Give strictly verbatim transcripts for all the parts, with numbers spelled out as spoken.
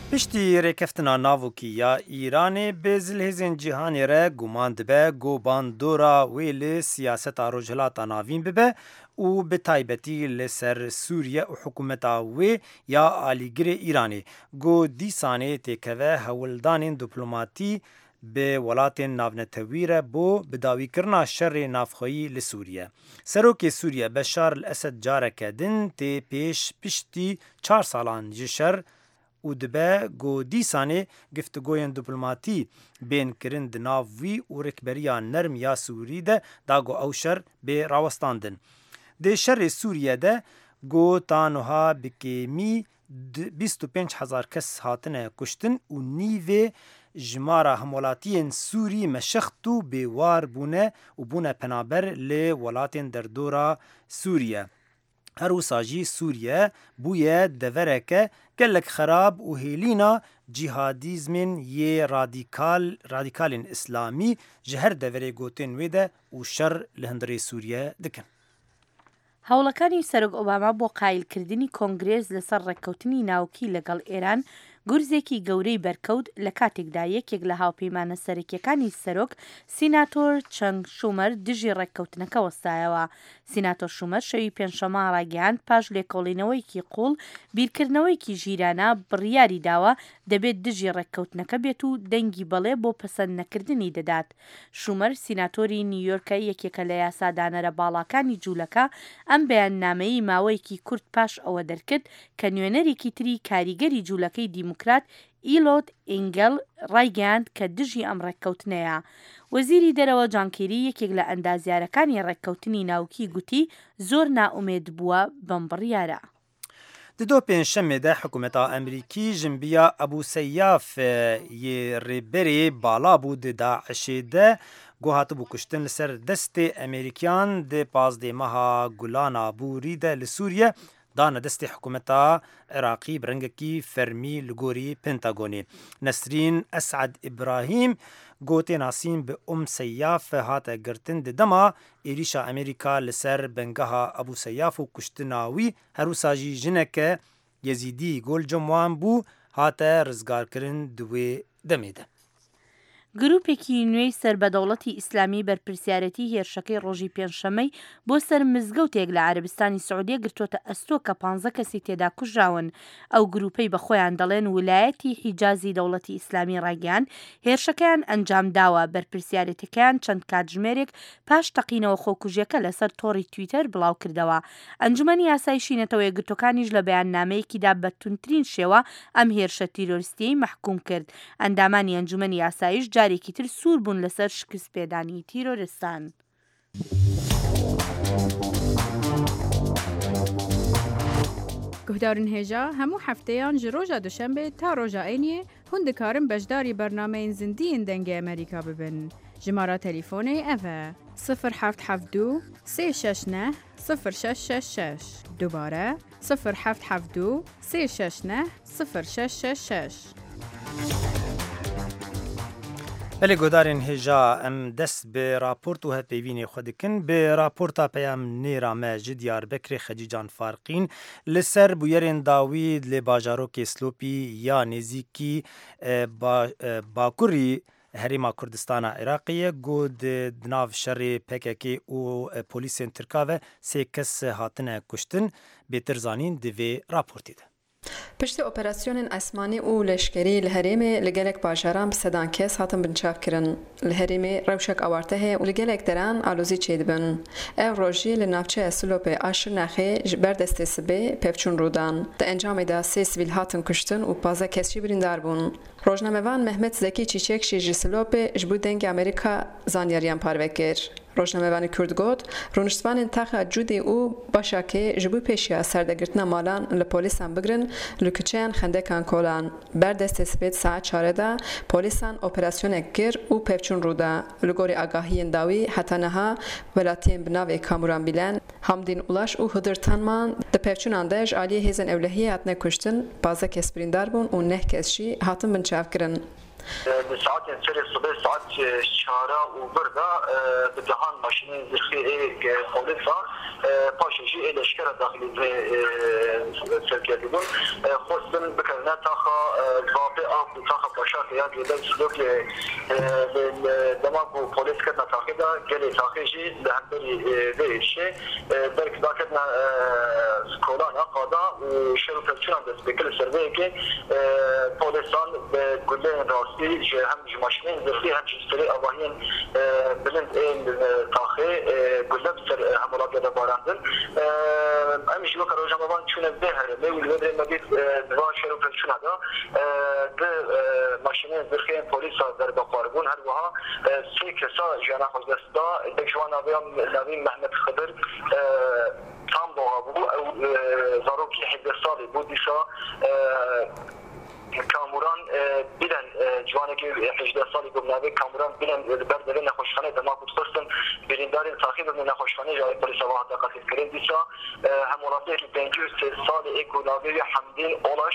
پشتی ریکفتنا ناوکی یا ایرانی به زلهزین جهانی را گمان دبه گو باندورا ویل سیاست روجهلات ناوین ببه و به تایبتی لسر سوریه و حکومت وی یا آلیگر ایرانی گو دیسانه تکوه هولدان دیپلماتی به ولات ناونتویره بو بداوی کرنا شر نافخویی لسوریه. سروک سوریه بشار الاسد جارک دن تی پیش پشتی چار سالان جشر و دبه گو دیسانه گفتگوین دیپلماتی بین کرند ناوی و رکبریا نرم یا سوری ده دا گو اوشر به راوستاندن. ده شر سوریه ده گو تانوها بکیمی بیست و پنج هزار کس هاتنه کشتن و نیوه جمارا همولاتین سوری مشختو بیوار بونه و بونه پنابر لی ولاتین در دورا سوریه. هر وساجی سوریه بویه دورکه گلک خراب و هیلینا جهادیزمین یه رادیکال رادیکالین اسلامی جهر دوره گوتن ویده و شر لهندری سوریه دکن. هەوڵەکانی سەرۆک ئۆباما بۆ قایلکردنی کۆنگرێز لەسەر ڕێککەوتنی ناوکی لەگەڵ ئێران گورزێکی گەورەی بەرکەوت لە کاتێکدا یەکێک لە هاوپەیمانە سەرەکیەکانی سەرۆک سیناتۆر چەنگ شومەر دژی ڕێککەوتنەکە وەستایەوە. سیناتۆر شومەر شەوی پێنجشەممە ڕاگەیاند پاش لێکۆڵینەوەیکی قوڵ بیرکردنەوەیکی ژیرانە بڕیاری داوە دەبێت دژی ڕێککەوتنەکە بێت و دەنگی بەڵێ بۆ پەسەند نەکردنی دەدات. شومەر سیناتۆری نیویۆرکە یەکێکە لە یاسادانەرە باڵاکانی جوولەکە ئەم بەیاننامەیی ماوەیەکی کورت پاش ئەوە دەرکرد کە نوێنەرێکی تری کاریگەری جوولەکەی دیموکرات ئیلۆت ئینگەل ڕایگەیاند کە دژی ئەم ڕێککەوتنەیە. وەزیری دەرەوە جان کێری یەکێک لە ئەندازیارەکانی ڕێککەوتنی ناوکی گوتی زۆر نائومێد بووە بەم بڕیارە. دو پێنجشەمێ ده حکوومەتا ئەمریکی ژنبیا ئەبوو سەیاف یێ ڕێبەرێ باڵا بوو د داعشێ ده گو هاتبوو کشتن لەسەر دەستێ ئەمریکیان د پازدێ مەها گولانا بووری ده لە سووریە دانە دەستی حکوومەتا عێراقی برەنگێکی فەرمی لەگۆری پێنتاگۆنی. نەسرین ئەسعەد ئیبراهیم گوتێ ناسین بە ئوم سەیاف هاتە گرتن د دەما ئێریشا ئەمریکا لەسەر بەنگەها ئەبوو سەیاف و کوشتناوی هەروساژی ژنەکە یەزیدی گۆل جەموان بوو هاتە ڕزگارکردن دوێ دەمێدە. گروپێکی نوێی سەربەدەوڵەتی ئیسلامی بەرپرسیارەتی هێرشەکەی ڕۆژی پێنجشەمەی بۆ سەر مزگەوتێک لە عەربستانی سعودیە گرتوۆتە ئەستۆ کە پانزە کەسی تێدا کوژراون. ئەو گروپەی بە خۆیان دەڵێن ویلایەتی حیجازی دەوڵەتی ئیسلامی ڕاگەیان هێرشەکەیان ئەنجام داوە. بەرپرسیارەتەکەیان چەند کاتژمێرێک پاش تەقینەوە خۆکوژیەکە لەسەر تۆڕی تویتەر بڵاو کردەوە. ئەنجومەنی یاسایشی نەتەوەی گرتوەکانیش لە بەیاننامەیەکیدا بە توندترین شێوە ئەم هێرشە تیرۆریستیەی مەحکوم کرد. ئەندامانی ئەنجومەنی یاسایش جارێکی تر سوور بوون لەسەر شکست پێدانی تیرۆریستان. گهدارن هێژا هەموو هەفتەیان ji ڕۆژا دوشەمبێ تا ڕۆژا عینیê hûn dikarin beşdarî bernameyên zindiyên dengê Amerîka bibin. Jimara telîfonê ev e sıfır heft heft du sê şeş neh sıfır şeş şeş şeş. Dubare sıfır heft heft du sê şeş neh sıfır şeş şeş şeş. بله گودارین هجا ام دست به راپورت و هپیوینی خودکن به راپورتا پیام نیرامه جدیار بکری خجیجان فارقین لسر بویرین داوید لباجارو که سلوپی یا نزیکی با باکوری هریما کردستان عراقیه گود دناو شر پککی و پولیسین ترکاوه سه کس هاتنه کشتن بهتر زانین دوی راپورتی ده. پشتی اپراسیونên اسمانی û leşkerî li Herêmê li gelek bajaran bi sedan kes hatin binçavkirin. Li Herêmê rewşek awarte heye û li gelek deran alozî çêdibin. Ev rojî li navçeya Silopê a Şirnexê ji ber destê sibê pevçûn rûdan. Di encamê de sê sivîl hatin kuştin û paze kes jî birîndar bûn. Rojnamevan Mehmet Zekî Çîçek jî ji Silopê ji bo dengê Amerîka zanyariyan parve kir. Rojnamevanê Kurd got rûniştvanên taxa Cudê û Başakê ji bo pêşiya serdegirtina malan li polîsan bigirin li kuçeyan xendekan kolan. Ber destê sibê saet çare de polîsan operasyonek kir û pevçûn rûda. Li gorî agahiyên dawî heta niha welatiyên bi navê Kamuran Bîlen, Hamdîn Ulaş û Hidir Tanman di pevçûnan de ji aliyê hêzên ewlehiyê hatine kuştin, paze kes birîndar bûn û neh kes jî hatin binçavkirin. ساعات سر الصبح ساعات شارع وبردا بدهان ماشين زرخي بوليسا باشجي الاشكال الداخلي سركيبون خصوصا بكرنا تاخا بابي اب تاخا باشات يعني ده سلوك دماغ بوليس كنا تاخدا قال تاخيجي لهبري بيشي برك باكتنا سكولان قادا وشركه شنو بس بكل سيرفيكي بوليسان بقولين راسي هم ماشين زرخي هم شستري اباهين بلند تاخي قلب سر عملات دباراندن امش وقت روجا مبان شنو بهر لو الودر ما بيت باشر وشنو هذا د ماشين زرخي بوليس در بقاربون هر وها سي كسا جانا خدستا دجوانا بيام نبي محمد خضر تام بو او زاروكي حد صالي بوديسا کاموران بیلن جوانی که هجده سالی گمنامه کاموران بیلن بردن نخوشخانه دما بود خواستن بریندار تاخیر من نخوشخانه جای پلیس واحد قصد کردن دیسا همولاتی که پنجاه سال اکونامی حمدین اولش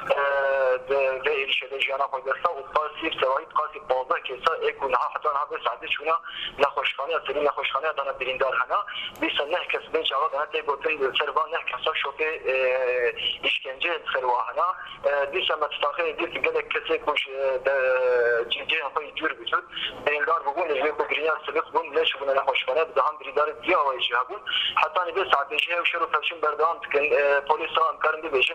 به ایرشده جانا خودستا و قاسی سوایی قاسی بازه که سا اکونها حتی نه به ساعتی چونه نخوشخانه سری نخوشخانه دانا بریندار هنا بیس نه کس بین جواب نه تی بودن سروان نه کسا شوکه اشکنجه سروانه دیسا تاخیر دیت گله کسی کوش جنجه هم جور بیشتر بریندار بگون نجوم بگیرن سبب بون نش بون نخوشخانه بدهم بریندار دیا و ایجاب بون حتی نبی ساعتیه و شروع فرشون بردام کن پلیس هم کارن دیوشن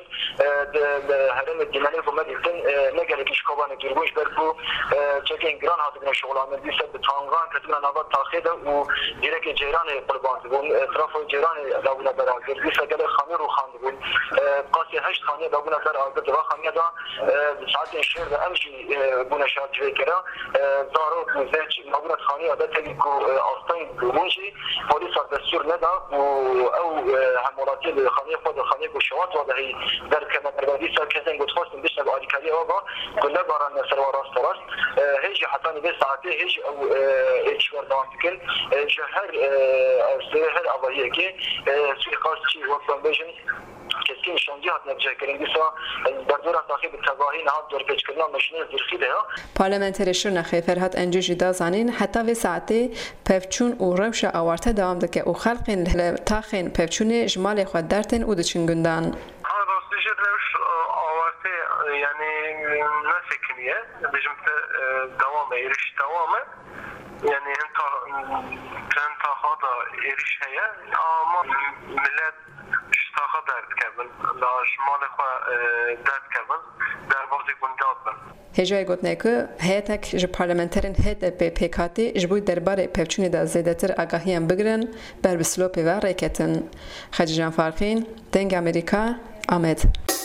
هرم دیمانی بوم دیدن نگاری کش کوبان جورگوش برکو چکین گران هاتون شغلان دیسه به تانگان کتمان نبات تاخیر و دیرک جیران قربان بون اطراف جیران داونا برای دیسه گله خمیر و خاند بون قاسی هشت خانه داونا در آب دوا خانه دا ساعت الشهر امشي بنشاط فكره زارو مزاج موجود خانيه ده تلكو اصطين بونجي بوليس الدستور ندا او عملاتي الخانيه خد الخانيه والشواط وضعي ذلك كما تربيسا كزين قد خاص بيش نبقى ديكاري وابا كنا برا النصر وراس راس هيجي حتى نبي ساعتين هيجي او اشوار دوام تكن شهر سهر ابايكي سوي قاسي وفن بيجن كسكين شنجات نبجه كرين ديسا بردورا تاخيب التباهي نهاد دور بيج كرنا مشنين زرخي ده پارلمانتری شرنخی فرهاد انجوجی دازانین حتی و ساعتی پفچون و روش آورته دوام دکه او خلقین تاخین پفچون جمال خود درتن او دچین گندان. ها راستش روش آورته یعنی نسکنیه بجمت دوام ایرش دوامه یعنی انتا انتا هذا ایرش هیا اما ملت اشتاق درد کردن لاشمال خو درد کردن در بازی گنداد بن هجای گوتنه که هیتک ج پارلمانترین هد پی پی کاتی جبوی درباره پفچونی دا زیادتر آگاهیان بگرن بر بسلوپی و ریکتن. خدیجه جان فارقین دنگ امریکا آمد.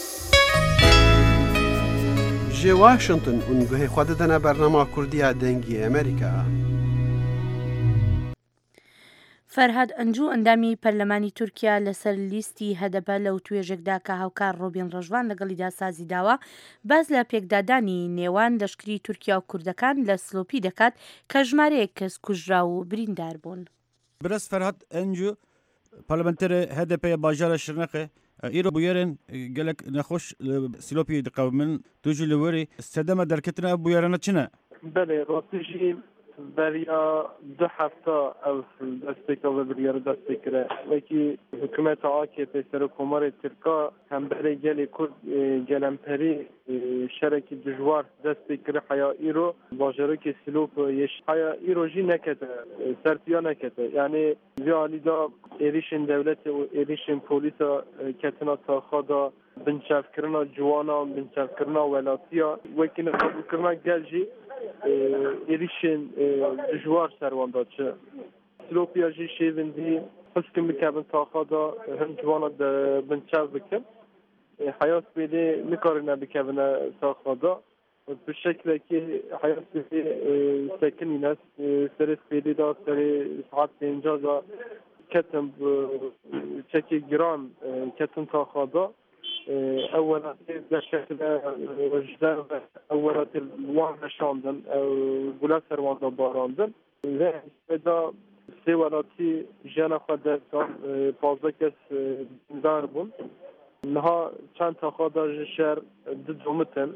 جه واشنطن اونگوه خودتن برنامه کردی دنگی امریکا. فەرهاد ئەنجوو ئەندامی پەرلەمانی تورکیا لەسەر لیستی هەدەبە لەو توێژێکدا کە هاوکار ڕۆبین ڕەژوان لەگەڵیدا سازی داوە باز لە پێکدادانی نێوان لەشکری تورکیا و کوردەکان لە سلۆپی دەکات کە ژمارەیەک کەس کوژرا و بریندار بوون. برس فەرهاد ئەنجوو پەرلەمانتەرە هەدەپەیە باژارە شرنەقێ ئیرۆ بویێرن gelek nexweş sîlopî diqewmin tu jî li werî sedema derketina bûyerana çi ne? Belê rastî jî beriya du hefta ev destêka vebiriyara destê kire wekî hikûmeta A K P Serokkomarê Tirka hemberê gelê Kurd gelemperî şerekî dijwar destê kire heya îro bajarekê Silop yeş heya îro jî nekete sertiya nekete yani vê alî da êrişên devletê û êrişên polîsa ketina taxa da binçevkirina ciwanan binçevkirina welatiya wekî neqebûlkirina gel jî êrişên dijwar serwanda çi Silopiya jî şêvin dî hişkin bikevin taxa da hin ciwana de binçev bikin heya spêlê nikarine bikevine taxa da bi şeklekî heya spêlê sekinîne serê spêlê da serê saet pênca da ketin çekê giran ketin taxa da أولاتي بشكل وجدان أولاتي وان شاندن ولا سروان باراندن لا هذا سوالاتي جانا خدت بازكس داربون نها چند تا خدا شهر ددومتن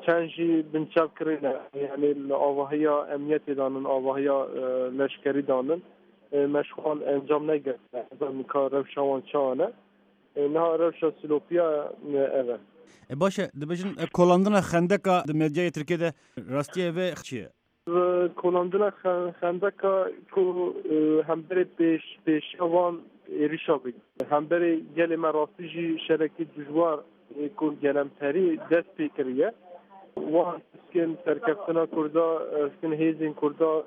چنجی بنچاپ کرده یعنی آواهی امنیت دانن آواهی لشکری دانن مشغول انجام نگرفته از کار روشوان چانه نه روش سلوپیا اوه باشه دبیجن کلاندن خندقا مدیای ترکیه راستیه و چیه؟ کلاندن خندقا کو هم بره پیش پیش اوان ریشا بگی هم بره گل مراسیجی شرکی دجوار کو گلم تری دست پیکریه وان سکن سرکفتنا کردا سکن هیزین کردا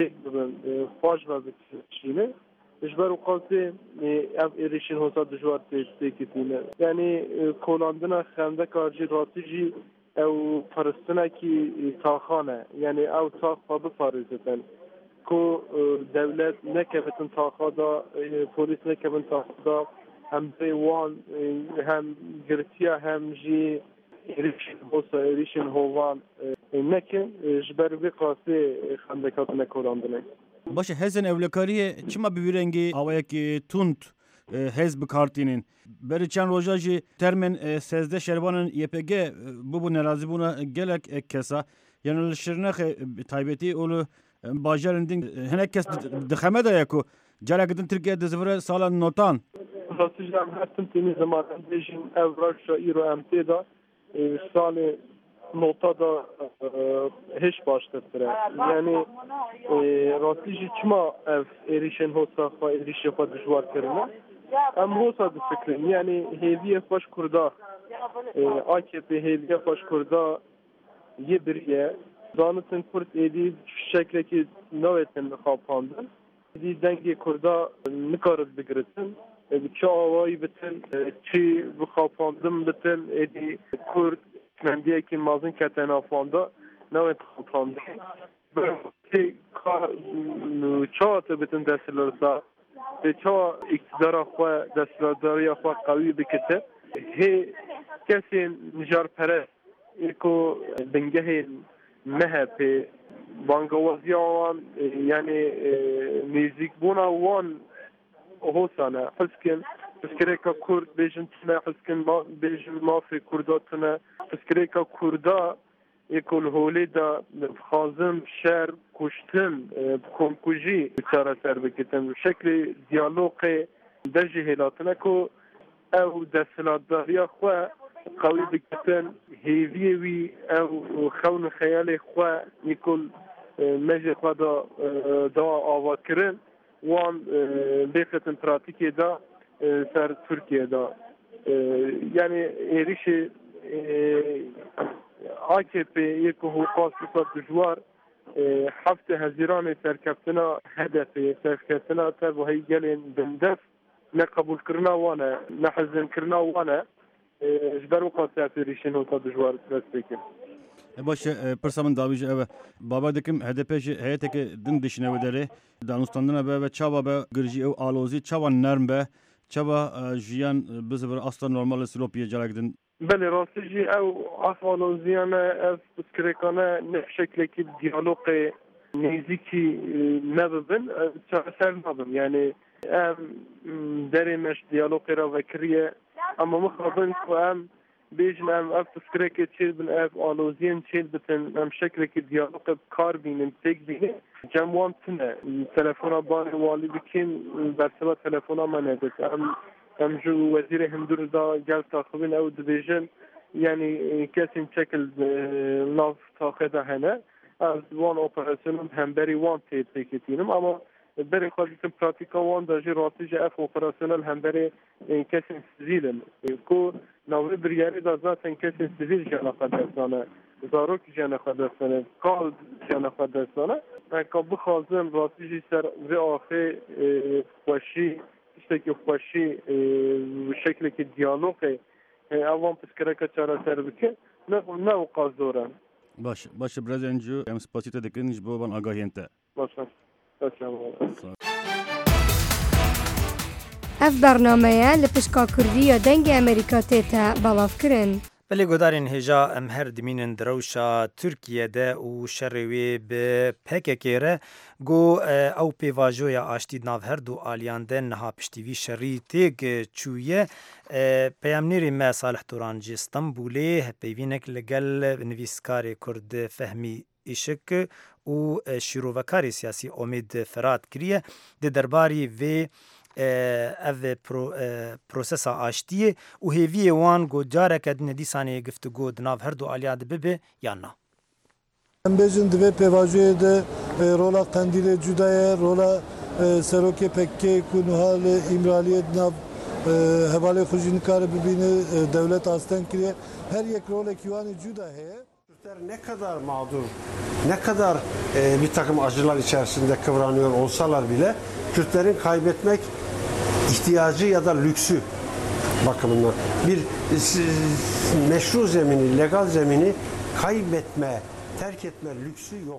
فاش و بکشینه اجبار و قاضی اف ایریشن هوسا دجوار تیکتینه یعنی کلاندن خنده کارجی راسیجی او پرستنه کی تاخانه یعنی او تاخ با بپارزتن کو دولت نکبتن تاخا دا پولیس نکبتن تاخا دا هم بیوان هم گرتیا هم جی ایریشن هوسا ایریشن هوان نکن اجبار و قاضی خنده کاتنه کلاندنه باشه هزن اولکاریه چما ببیرنگی آوایی که تند هز بکارتینین بری چند روزا جی ترمن سیزده شروانن یپگه ببو نرازی بونا گلک کسا یعنی الشرنخ تایبتی اولو باجرندین هنک کس دخمه دا یکو جارا کدن ترکیه دزوره سالا نوتان خاصی جام هستم تیمی زمان دیجین اوراق شایر و امتی دا سال نوتا دا هش باشتر تره یعنی راستی چما ایریشن هوسا خواه ایریشن خواه دجوار کرنه ام هوسا دفکرین یعنی هیوی خوش کرده آکی به هیوی خوش کرده یه بریه زانتن کرد ایدی شکلی که نویتن بخواب پاندن ایدی دنگی کرده نکارد بگرتن چه آوایی بتن چی بخواب پاندن بتن ایدی کرد مندیه که مازن کتن آفانده نویت خواب پاندن برای چه بتن دست لرسا چه اقتدار خواه دستلاداری خواه قوی بکته هی کسی نجار پرست ایکو بنگه مه پی بانگوازی آوان یعنی میزیک بونا وان هوسانه حسکن فسکره که کرد بیجن تنه حسکن بیجن مافی کردات تنه فسکره که کردا ایکول هولی دا خازم شهر کشتن کمکوژی بچاره سر بکتن شکل دیالوگ درجه هلاتنه که او دستلاتداری خواه قوی بکتن هیوی وی او خون خیال خواه ایکول مجه خواه دا دا آواد کرن وان بیختن پراتیکی دا سر ترکیه دا یعنی ایریش آ کی پی یک حقوق سیاست دجوار هفت هزیران سرکفتنا هدف سرکفتنا تر و هی گلین بندف نقبول کرنا وانه نحزن کرنا وانه اجبر و قاطع ایریشن هوتا دجوار دست بکن باشه پرسامن داویج اوه بابا دکم هدفش هیته که دن دشنه و داره دانستاندن به و چاوا به گرجی او آلوزی چاوا نرم به چاوا جیان بزبر اصلا نرمال سلوپیه جلگدن بله راستجی او آلوزیانه از بسکرکانه نه شکلی که دیالوگ نزدیکی نبودن سر نبودن یعنی ام درمش دیالوگ را وکریه اما مخابن که ام بیشتر ام اف تسکرک چیل بن اف آلوزین چیل بتن ام شکلی که دیالوگ کار بینن تک بینه جمعان تنه تلفن بار والی بکن برسبب تلفن ما نداشت ام ام جو وزیر هندور دا جل تاخبین او دبیجن یعنی کسی شکل ناف تاخده هنه از وان اپراسیون هم بری وان تیت تکیتینم اما بری خواهی که پراتیکا وان داجی راستی اف اپراسیونل هم بری کسی سیزیلن کو نوری بریاری دا ذاتن کسی سیزیل جانا خدستانه زاروک جانا خدستانه کال جانا خدستانه که بخوازم راستی سر وی آخه خوشی اشتکی خوشی شکلی که دیالوگه اوان پسکره که چاره سر بکن نه او قاز دورن باشه باشه برزنجو ام سپاسیتا دکنیش بو بان آگاهی انت باشه اف برنامه لپشکا کردی یا دنگ امریکا تیتا بلاف کرن بله گودارین هجا ام هر دمینن دروشا ترکیه ده و شروی به پککیره گو او پیواجویا آشتی ناو هر دو آلیان ده نها پشتیوی شری تیگ چویه پیامنیری ما صالح تورانجی استنبولی پیوینک لگل نویسکار کرد فهمی ایشک و شیروکاری سیاسی امید فراد کریه ده درباری و او پروسسا آشتیه و هیوی وان گو جاره کد ندیسانی گفتگو دناو هر دو آلیاد ببه یا نه ام بیجن دوی پیواجوی ده رولا قندیل جدایه رولا سروک پکه کنوها امرالی دناو حواله خوشین کار ببینه devlet aslan kiriye her yek rol kivanı juda heye. Ne kadar mağdur, ne kadar e, bir takım acılar içerisinde kıvranıyor olsalar bile Kürtlerin kaybetmek ihtiyacı ya da lüksü bakımından bir e, meşru zemini, legal zemini kaybetme, terk etme lüksü yok.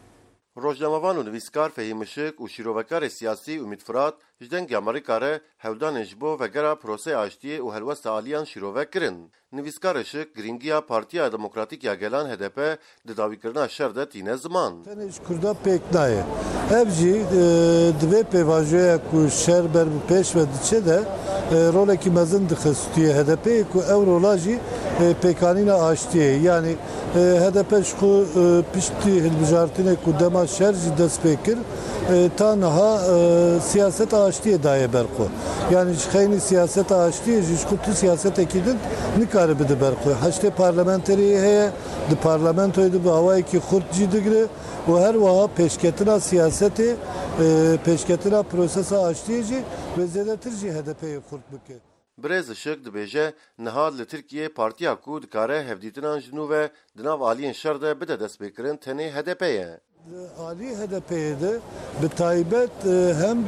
Rojnamavan û nivîskar Fehîm Işık û şîrovekarê siyasî Umîd Firat ji dengê Amerîka re hewdanên ji bo vegera proseyê aştiyê û helwesta aliyan şîrovek kirin. Nivîskar Işık giringiya Partiya Demokratîk ya Gelan H D P di dawîkirina şer de tîne ziman. Tenê ji Kurda pêk nayê. Ev jî di vê pêvajoya ku şer ber bi pêş ve diçe de rolekî mezin dixistûye H D P'yê ku ew rola jî pêkanîna aştiyê yani H D P ji xwe piştî hilbijartinê ku dema şer jî dest pê kir ta niha siyaseta aştiyê daye ber xwe. Yani ji xeynî siyaseta aştiyê jî ji xwe tu siyasetekî din nikare bide ber xwe. Heştê parlamenteriyê heye di parlamentoyê de bi awayekî xurt jî digire û her wiha pêşketina siyasetê pêşketina prosesa aştiyê jî ve zêdetir jî H D P'yê xurt bike. Birêz Işık dibêje nihad li Tirkiye partiya ku dikare hevdîtinan ji nû ve di nav aliyên şer de bide destpêkirin tenê H D P'ye. Ali H D P'ye de bi taybet hem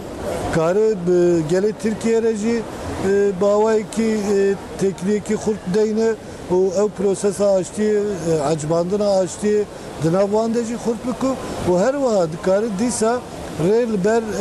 dikare bi gelê Tirkiye re jî bi awayekî teknîkî xurt deyne û ew prosesa aştiyê ecbandina aştiyê di nav wan de jî xurt bike û her wiha dikare dîsa rê li ber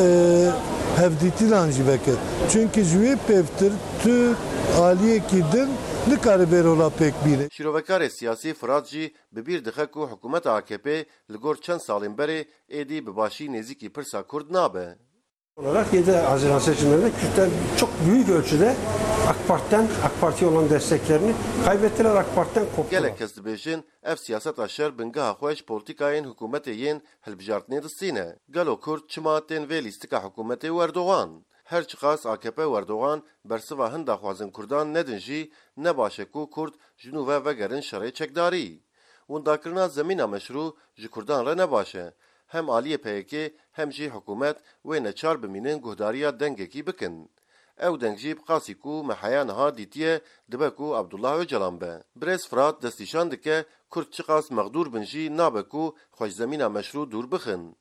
hevdîtinan jî veke. Çünkü ji wê pevtir tu aliyekî din nikare vê rola pêk bîne. Şîrovekarê siyasî Firat jî bi bîr dixe ku hikûmeta A K P li gor çend salên berê êdî bi başî nêzîkî pirsa Kurd nabe. Olarak yedi Haziran seçimlerinde Kürtler çok büyük ölçüde AK Parti'den, AK Parti'ye olan desteklerini kaybettiler, AK Parti'den koptular. Gelek kes dibêjin ev siyaseta şer bingeha xwe ji polîtikayên hikûmetê yên hilbijartinê distîne. Gelo Kurd çima tên vê lîstika hikûmetê Erdogan. Her çiqas A K P û Erdogan bersiva hinda xwazin Kurdan nedin jî ne baş e ku Kurd ji nû ve vegerin şerê çekdarî. Wendakirina zemîna meşrû ji Kurdan re ne baş e. Hem aliyê P Y K hem jî hikûmet wê neçar bimînin guhdariya dengekî bikin. Ew deng jî bi qasî ku meheya niha dîtiye dibe ku Abdullah Öcalan be. Birêz Firat destîşan dike Kurd çiqas mexdûr bin jî nabe ku xweşzemîna meşrû dûr bixin.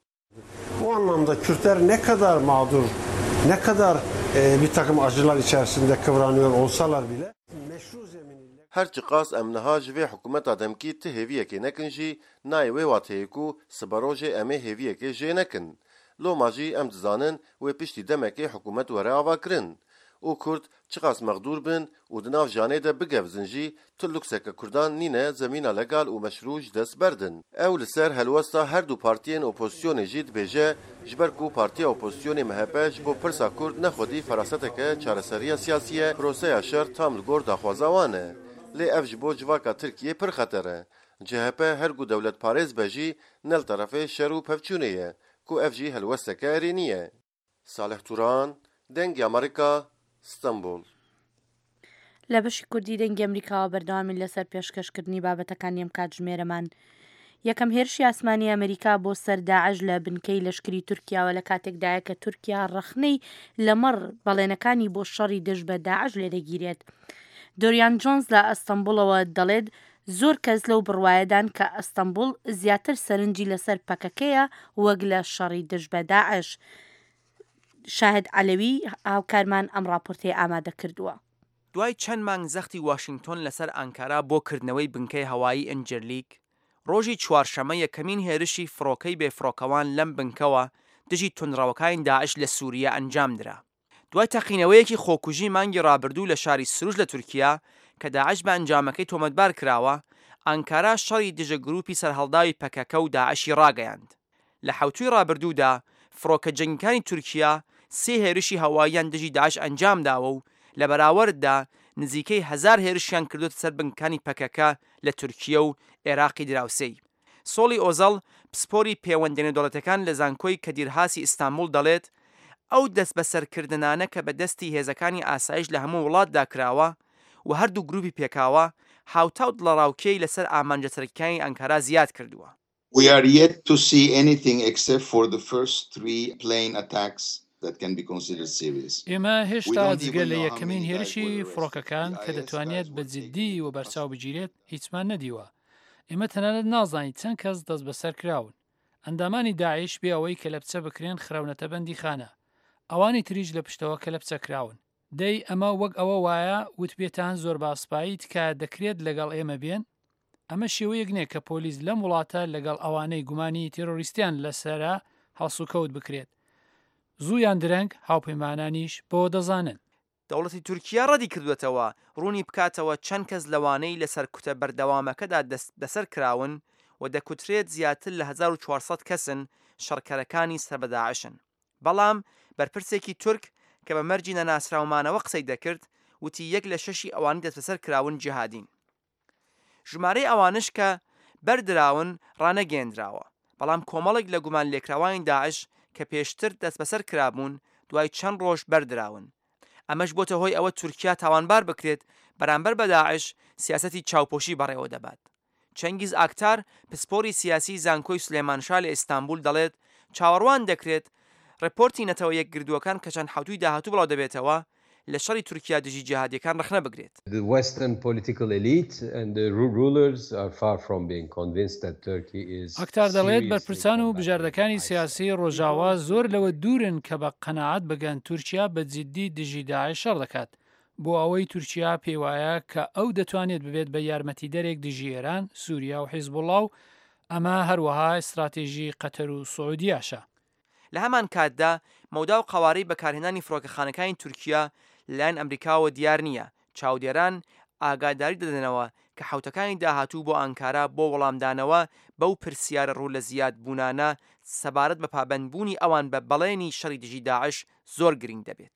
Bu anlamda Kürtler ne kadar mağdur, ne kadar e, bir takım acılar içerisinde kıvranıyor olsalar bile meşru zemini her çiqas em niha ji vê hikûmeta demkî ti hêviyekê nekin jî nayê wê wat heye ku siberojê em ê hêviyekê jê nekin. Loma jî em dizanin wê piştî demekê hikûmet were ava kirin. û Kurd çiqas mexdûr bin û di nav janê de bigevzin jî tu lûkseke Kurdan nîne zemîna legal û meşrû ji dest berdin. Ew li ser helwesta her du partiyên opozisyonê jî dibêje ji ber ku Partiya Opozisyonê M H P ji bo pirsa Kurd nexwedî feraseteke çareseriya siyasî ye proseya şer tam li gor daxwaza wan e. Lê ev ji bo civaka Tirkiye pir xeter e. C H P her gu dewletparêz be jî nel terefê şer û pevçûnê ye ku ev jî helwesteke herênî ye. Salih Turan, Dengê Amerîka, İstanbul. لە بەشی کوردی دەنگی ئەمریکاوە بەردەوامی لەسەر پێشکەشکردنی بابەتەکانی ئەم کاتژمێرەمان یەکەم هێرشی ئاسمانی ئەمریکا بۆ سەر داعش لە بنکەی لەشکری تورکیاوە لە کاتێکدایە کە تورکیا ڕەخنەی لەمەڕ بەڵێنەکانی بۆ شەڕی دژ بە داعش لێدەگیرێت. دۆریان جۆنز لە ئەستەمبوڵەوە دەڵێت زۆر کەس لەو بڕوایەدان کە ئەستەمبوڵ زیاتر سەرنجی لەسەر پەکەکەیە وەک لە شەڕی دژ بە داعش. شاهد عەلەوی هاوکارمان ئەم راپۆرتەی ئامادە کردووە. دوای چەند مانگ زەختی واشنگتۆن لەسەر ئەنکارا بۆ کردنەوەی بنکەی هەوایی ئەنجەرلیک ڕۆژی چوارشەمە یەکەمین هێرشی فڕۆکەی بێفڕۆکەوان لەم بنکەوە دژی تونڕەوەکانی داعش لە سووریە ئەنجام درا. دوای تەقینەوەیەکی خۆکوژی مانگی ڕابردوو لە شاری سروش لە تورکیا کە داعش بە ئەنجامەکەی تۆمەتبار کراوە، ئەنکارا شەڕی دژە گروپی سەرهەڵداوی پەکەکە و داعشی ڕاگەیاند. لە حوتوی ڕابردوودا فڕۆکە جەنگەکانی تورکیا سێ هێرشی هەواییان دژی داعش ئەنجامداوە و لە بەراورددا نزیکەی هەزار هێرشیان کردوتە سەر بنکانی پەکەکە لە تورکیا و عێراقی دراوسەی. سۆڵی ئۆزەڵ پسپۆری پەیوەندیدنە دەوڵەتەکان لە زانکۆی کەدیرهاسی ئیستانبول دەڵێت ئەو دەست بەسەرکردنانە کە بە دەستی هێزەکانی ئاسایش لە هەموو وڵاتدا کراوە و هەردوو گروپی پێکاوە هاوتاوت لە ڕاوکێی لەسەر ئامانجە سەرەکیەکانی ئەنکارا زیاد کردووە. We are yet to see anything except for the first three plane attacks that can be considered serious. ئێمە هێشتا جگە لە یەکەمین هێرشی فڕۆکەکان کە دەتوانێت بە جددی و بەرچاو بگیرێت هیچمان نەدیوە. ئێمە تەنانەت نازانین چەند کەس دەست بەسەر کراون. ئەندامانی داعش بێ ئەوەی کە لە بچە بکرێن خراونەتە بەندی خانە. ئەوانی تریش لە پشتەوە کە لە بچە کراون. دەی ئەمە وەک ئەوە وایە وتبێتان زۆر باسپایی تکە دەکرێت لەگەڵ ئێمە بێن؟ ئەمە شێوەیەک نییە کە پۆلیس لەم وڵاتە لەگەڵ ئەوانەی گومانی تێرۆریستیان لەسرە هەڵسوکەوت بکرێت. زوویان درەنگ هاوپەیمانانیش بۆ دەزانن. دەوڵەتی تورکیا ڕەدی کردوێتەوە ڕوونی بکاتەوە چەند کەس لەوانەی لەسەر کوتە بەردەوامەکەدا دەست بەسەر کراون و دەکوترێت زیاتر لە هەزار و چوارسەد کەسن شەڕکەرەکانی سەربەداعشن. بەڵام بەرپرسێکی تورک کە بە مەرجی نەناسراومانەوە قسەی دەکرد وتی یەک لە شەشی ئەوانی دەست بەسەر کراون جیهادین. ژمارەی ئەوانش کە بەردراون ڕانەگەێنراوە، بەڵام کۆمەڵێک لە گومان لێکراوانی داعش کە پێشتر دەست بەسەر کرابوون دوای چەند ڕۆژ بەردراون. ئەمەش بۆتە هۆی ئەوە تورکیا تاوانبار بکرێت بەرامبەر بە داعش سیاسەتی چاوپۆشی بەڕێوە دەبات. چەنگیز ئاکتار پسپۆری سیاسی زانکۆی سلێمانشا لە ئیستانبول دەڵێت چاوەڕوان دەکرێت ڕپۆرتی نەتەوە یەک گردووەکان کە چەند حوتوی داهاتوو بڵاو دەبێتەوە لە شەڕی تورکیا دژی جیهادیەکان ڕخنە بگرێت. The Western political elite and the rulers are far from being convinced that Turkey is. ئاکتار دەڵێت بەرپرسان و بژاردەکانی سیاسی ڕۆژاوا زۆر لەوە دوورن کە بە قەناعەت بگەن تورکیا بە جددی دژی داعش شەڕ دەکات بۆ ئەوەی تورکیا پێی وایە کە ئەو دەتوانێت ببێت بە یارمەتی دەرێک دژی ئێران، سووریا و حیزبوڵڵا و ئەمە هەروەها استراتێژی قەتەر و سعودیاشە. لە هەمان کاتدا مەودا و قەوارەی بەکارهێنانی فڕۆکەخانەکانی تورکیا لەلایەن ئەمریکاوە دیار نییە. چاودێران ئاگاداری دەدەنەوە کە حوتەکانی داهاتوو بۆ ئەنکارا بۆ وەڵامدانەوە بەو پرسیارە ڕوو لە زیاد بوونانە سەبارەت بە پابەندبوونی ئەوان بە بەڵێنی شەڕی دژی داعش زۆر گرنگ دەبێت.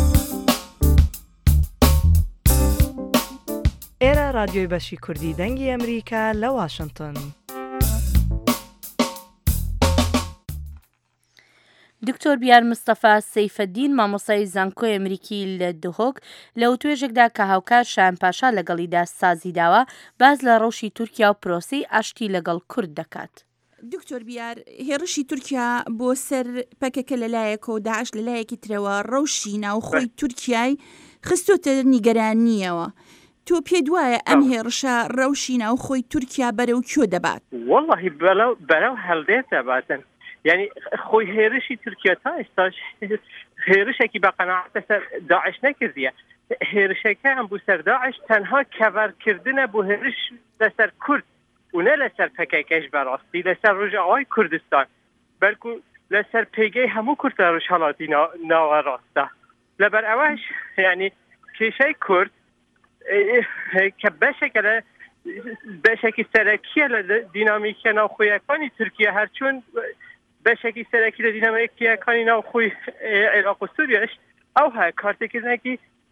ئێرە رادیۆی بەشی کوردی دەنگی ئەمریکا لە واشنگتن. دکتۆر بیار مستەفا سەیفەدین مامۆستای زانکۆی ئەمریکی لە دهۆک لە وتوێژێکدا کە هاوکار شایان پاشا لەگەڵیدا سازی داوە باز لە ڕەوشی تورکیا و پرۆسی ئاشتی لەگەڵ کورد دەکات. دکتۆر بیار هێرشی تورکیا بۆ سەر پەکەکە لەلایەکە و داعش لەلایەکی ترەوە ڕەوشی ناوخۆی تورکیای خستۆتە نیگەرانیەوە. تۆ پێ دوایە ئەم هێرشە ڕەوشی ناوخۆی تورکیا بەرەو کوێ دەبات؟ وەڵڵاهی بەرەو هەڵدێت دەباتن. یعنی خۆی هێرشی تورکیا تا ئێستاش هێرشێکی بە قەناعەت لەسەر داعش نەکردیە. هێرشەکە ئەم بوو سەر داعش تەنها کەڤەرکردنە بۆ هێرش لەسەر کورد و نە لەسەر پەکەکەش بەڕاستی لەسەر ڕۆژاوای کوردستان بەلکو لەسەر پێگەی هەموو کورد لە ڕۆژهەڵاتی ناوەڕاستە. لەبەر ئەوەش یعنی کێشەی کورد کە بەشێکە لە بەشێکی سەرەکیە لە دینامیکە ناوخۆیەکانی تورکیا هەرچۆن بەشێکی سەرەکی لە دینامیکیەکانی ناوخۆی عێراق و سووریاش ئەو هەیە کارتێکردنێکی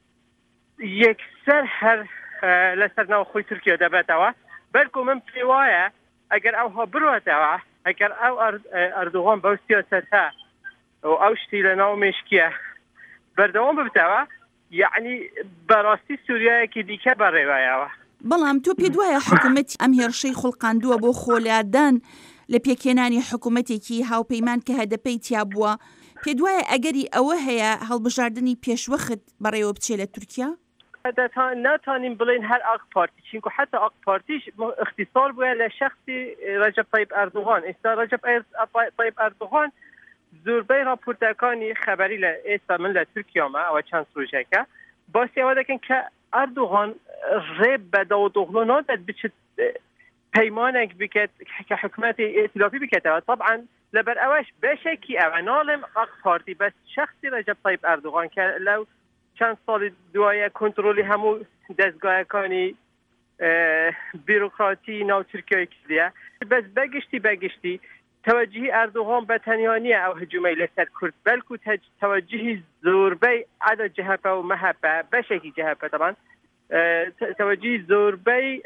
یەکسەر هەر لەسەر ناوخۆی تورکیا دەبێتەوە. بەلکو من پێ وایە ئەگەر ئەوها بڕواتەوە ئەگەر ئەو ئەردوغان بەو سیاسەتە و ئەو شتی لە ناو مێشکیە بەردەوام ببتەوە یعنی بەڕاستی سووریایەکی دیکە بەڕێوایەوە. بەڵام تۆ پێ دوایە حکوومەت ئەم هێرشەی خوڵقاندووە بۆ خۆلادان لە پێکێنانی حکوومەتێکی هاوپەیمان کە هەدەپەی تیا بووە پێ دوایە ئەگەری ئەوە هەیە هەڵبژاردننی پێشوەخت بەڕێوە بچێ لە تورکیا؟ ناتوانین بڵین هەر ئاق پارتی چینکو حتا ئاق پارتیش اختصار بووە لە شخصی ڕەجەب طەیب ئەردوغان. ئێستا ڕەجەب طەیب ئەردوغان زۆربەی راپۆرتەکانی خەبەری لە ئێستا من لە تورکیامە ئەوە چەند ڕۆژێکە باسی ئەوە دەکەن کە ئەردوغان ڕێ بە داوودۆغڵۆ نادەت بچێت پەیمانێک بکات کە حکوومەتی ئێتلافی بکاتەوە. طبعا لەبەر ئەوەش بەشێکی ئەوە ناڵێم ئاق پارتی بەس شخصی ڕەجەب طەیب ئەردوغان کە لەو چند سال دوای کنترلی همو دستگاهکانی بیروکراتی ناو ترکیه کردیه بس بگشتی بگشتی توجهی اردوغان به تنیانیه او هجومی لسر کرد بلکو توجهی زوربی عدا جهبه و محبه بشکی جهبه طبعا توجهی زوربی